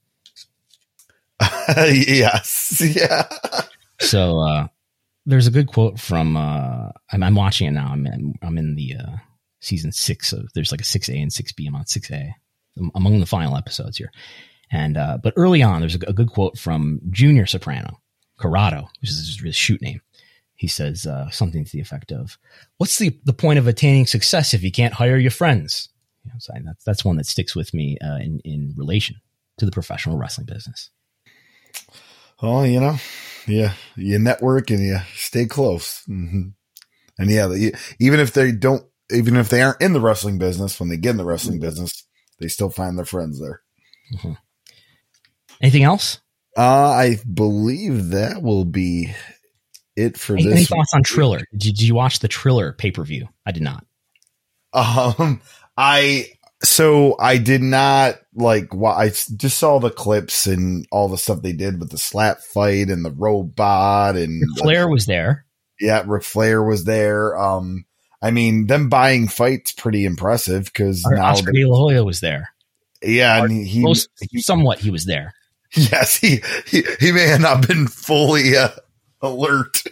Yes, yeah. So uh, there's a good quote from. Uh, I'm, I'm watching it now. I'm in, I'm in the uh, season six of. There's like a six A and six B. I'm on six A. I'm among the final episodes here, and uh, but early on, there's a, a good quote from Junior Soprano. Corrado, which is his shoot name. He says uh, something to the effect of, what's the, the point of attaining success if you can't hire your friends? You know, so that's, that's one that sticks with me uh, in, in relation to the professional wrestling business. Oh, you know, yeah, you network and you stay close. Mm-hmm. And yeah, you, even if they don't, even if they aren't in the wrestling business, when they get in the wrestling mm-hmm. business, they still find their friends there. Mm-hmm. Anything else? Uh, I believe that will be it for any, this. Any thoughts on Triller? Did you, did you watch the Triller pay-per-view? I did not. Um, I, so I did not like, well, I just saw the clips and all the stuff they did with the slap fight and the robot and Ric Flair was there. Yeah. Ric Flair was there. Um, I mean, them buying fights pretty impressive because now Oscar De La Hoya was there. Yeah. And he, Most, he somewhat he was there. Yes, he, he, he may have not been fully uh, alert,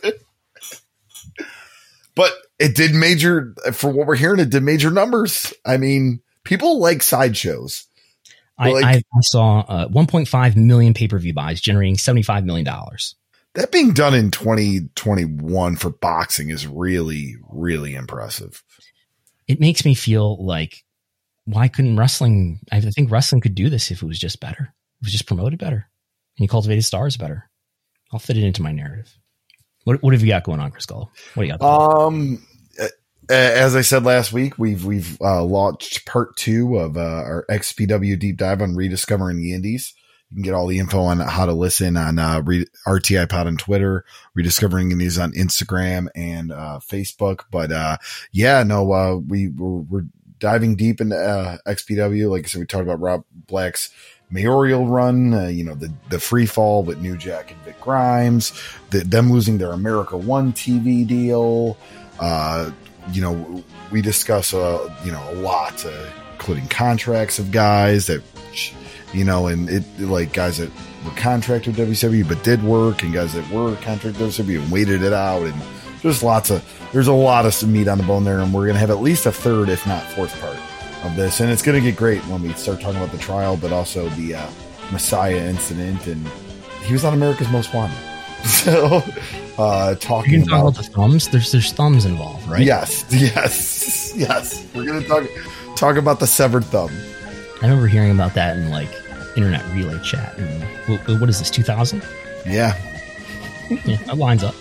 but it did major, for what we're hearing, it did major numbers. I mean, people like sideshows. I, like, I, I saw uh, one point five million pay-per-view buys generating seventy-five million dollars. That being done in twenty twenty-one for boxing is really, really impressive. It makes me feel like, why couldn't wrestling, I think wrestling could do this if it was just better. It was just promoted better and you cultivated stars better. I'll fit it into my narrative. What what have you got going on, Chris Gullo? What do you got? Um, as I said last week, we've, we've, uh, launched part two of, uh, our X P W deep dive on rediscovering the indies. You can get all the info on how to listen on, uh, R T I Pod on Twitter, Rediscovering Indies on Instagram and, uh, Facebook. But, uh, yeah, no, uh, we we're, we're diving deep into, uh, X P W. Like I said, we talked about Rob Black's mayoral run, uh, you know, the, the free fall with New Jack and Vic Grimes, the, them losing their America One T V deal. Uh, you know, we discuss, uh, you know, a lot, uh, including contracts of guys that, you know, and it like guys that were contracted with W C W but did work, and guys that were contracted with W C W and waited it out, and just lots of, there's a lot of meat on the bone there, and we're going to have at least a third, if not fourth part of this, and it's going to get great when we start talking about the trial, but also the uh, Messiah incident, and he was on America's Most Wanted. So, uh, talking you can talk about, about the thumbs. There's there's thumbs involved, right? Yes, yes, yes. We're going to talk talk about the severed thumb. I remember hearing about that in like internet relay chat. And what, what is this? two thousand? Yeah, yeah, that lines up.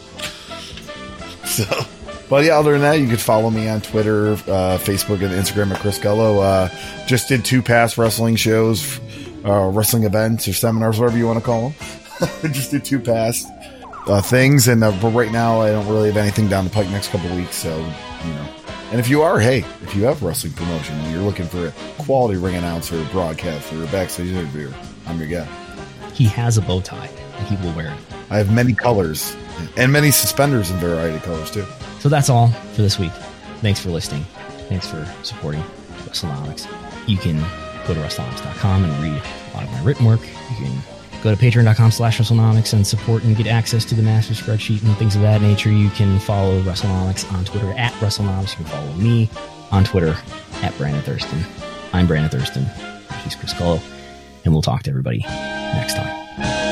So. But yeah, other than that, you could follow me on Twitter, uh, Facebook, and Instagram at Chris Gullo. Uh, just did two past wrestling shows, uh, wrestling events or seminars, whatever you want to call them. Just did two past uh, things, and uh, but right now I don't really have anything down the pike next couple of weeks. So you know, and if you are, hey, if you have wrestling promotion and you're looking for a quality ring announcer, broadcaster, or backstage interviewer, I'm your guy. He has a bow tie, and he will wear it. I have many colors and many suspenders in variety of colors too. So that's all for this week. Thanks for listening. Thanks for supporting WrestleNomics. You can go to WrestleNomics dot com and read a lot of my written work. You can go to patreon dot com slash WrestleNomics and support and get access to the master spreadsheet and things of that nature. You can follow WrestleNomics on Twitter at WrestleNomics. You can follow me on Twitter at Brandon Thurston. I'm Brandon Thurston. He's Chris Gullo. And we'll talk to everybody next time.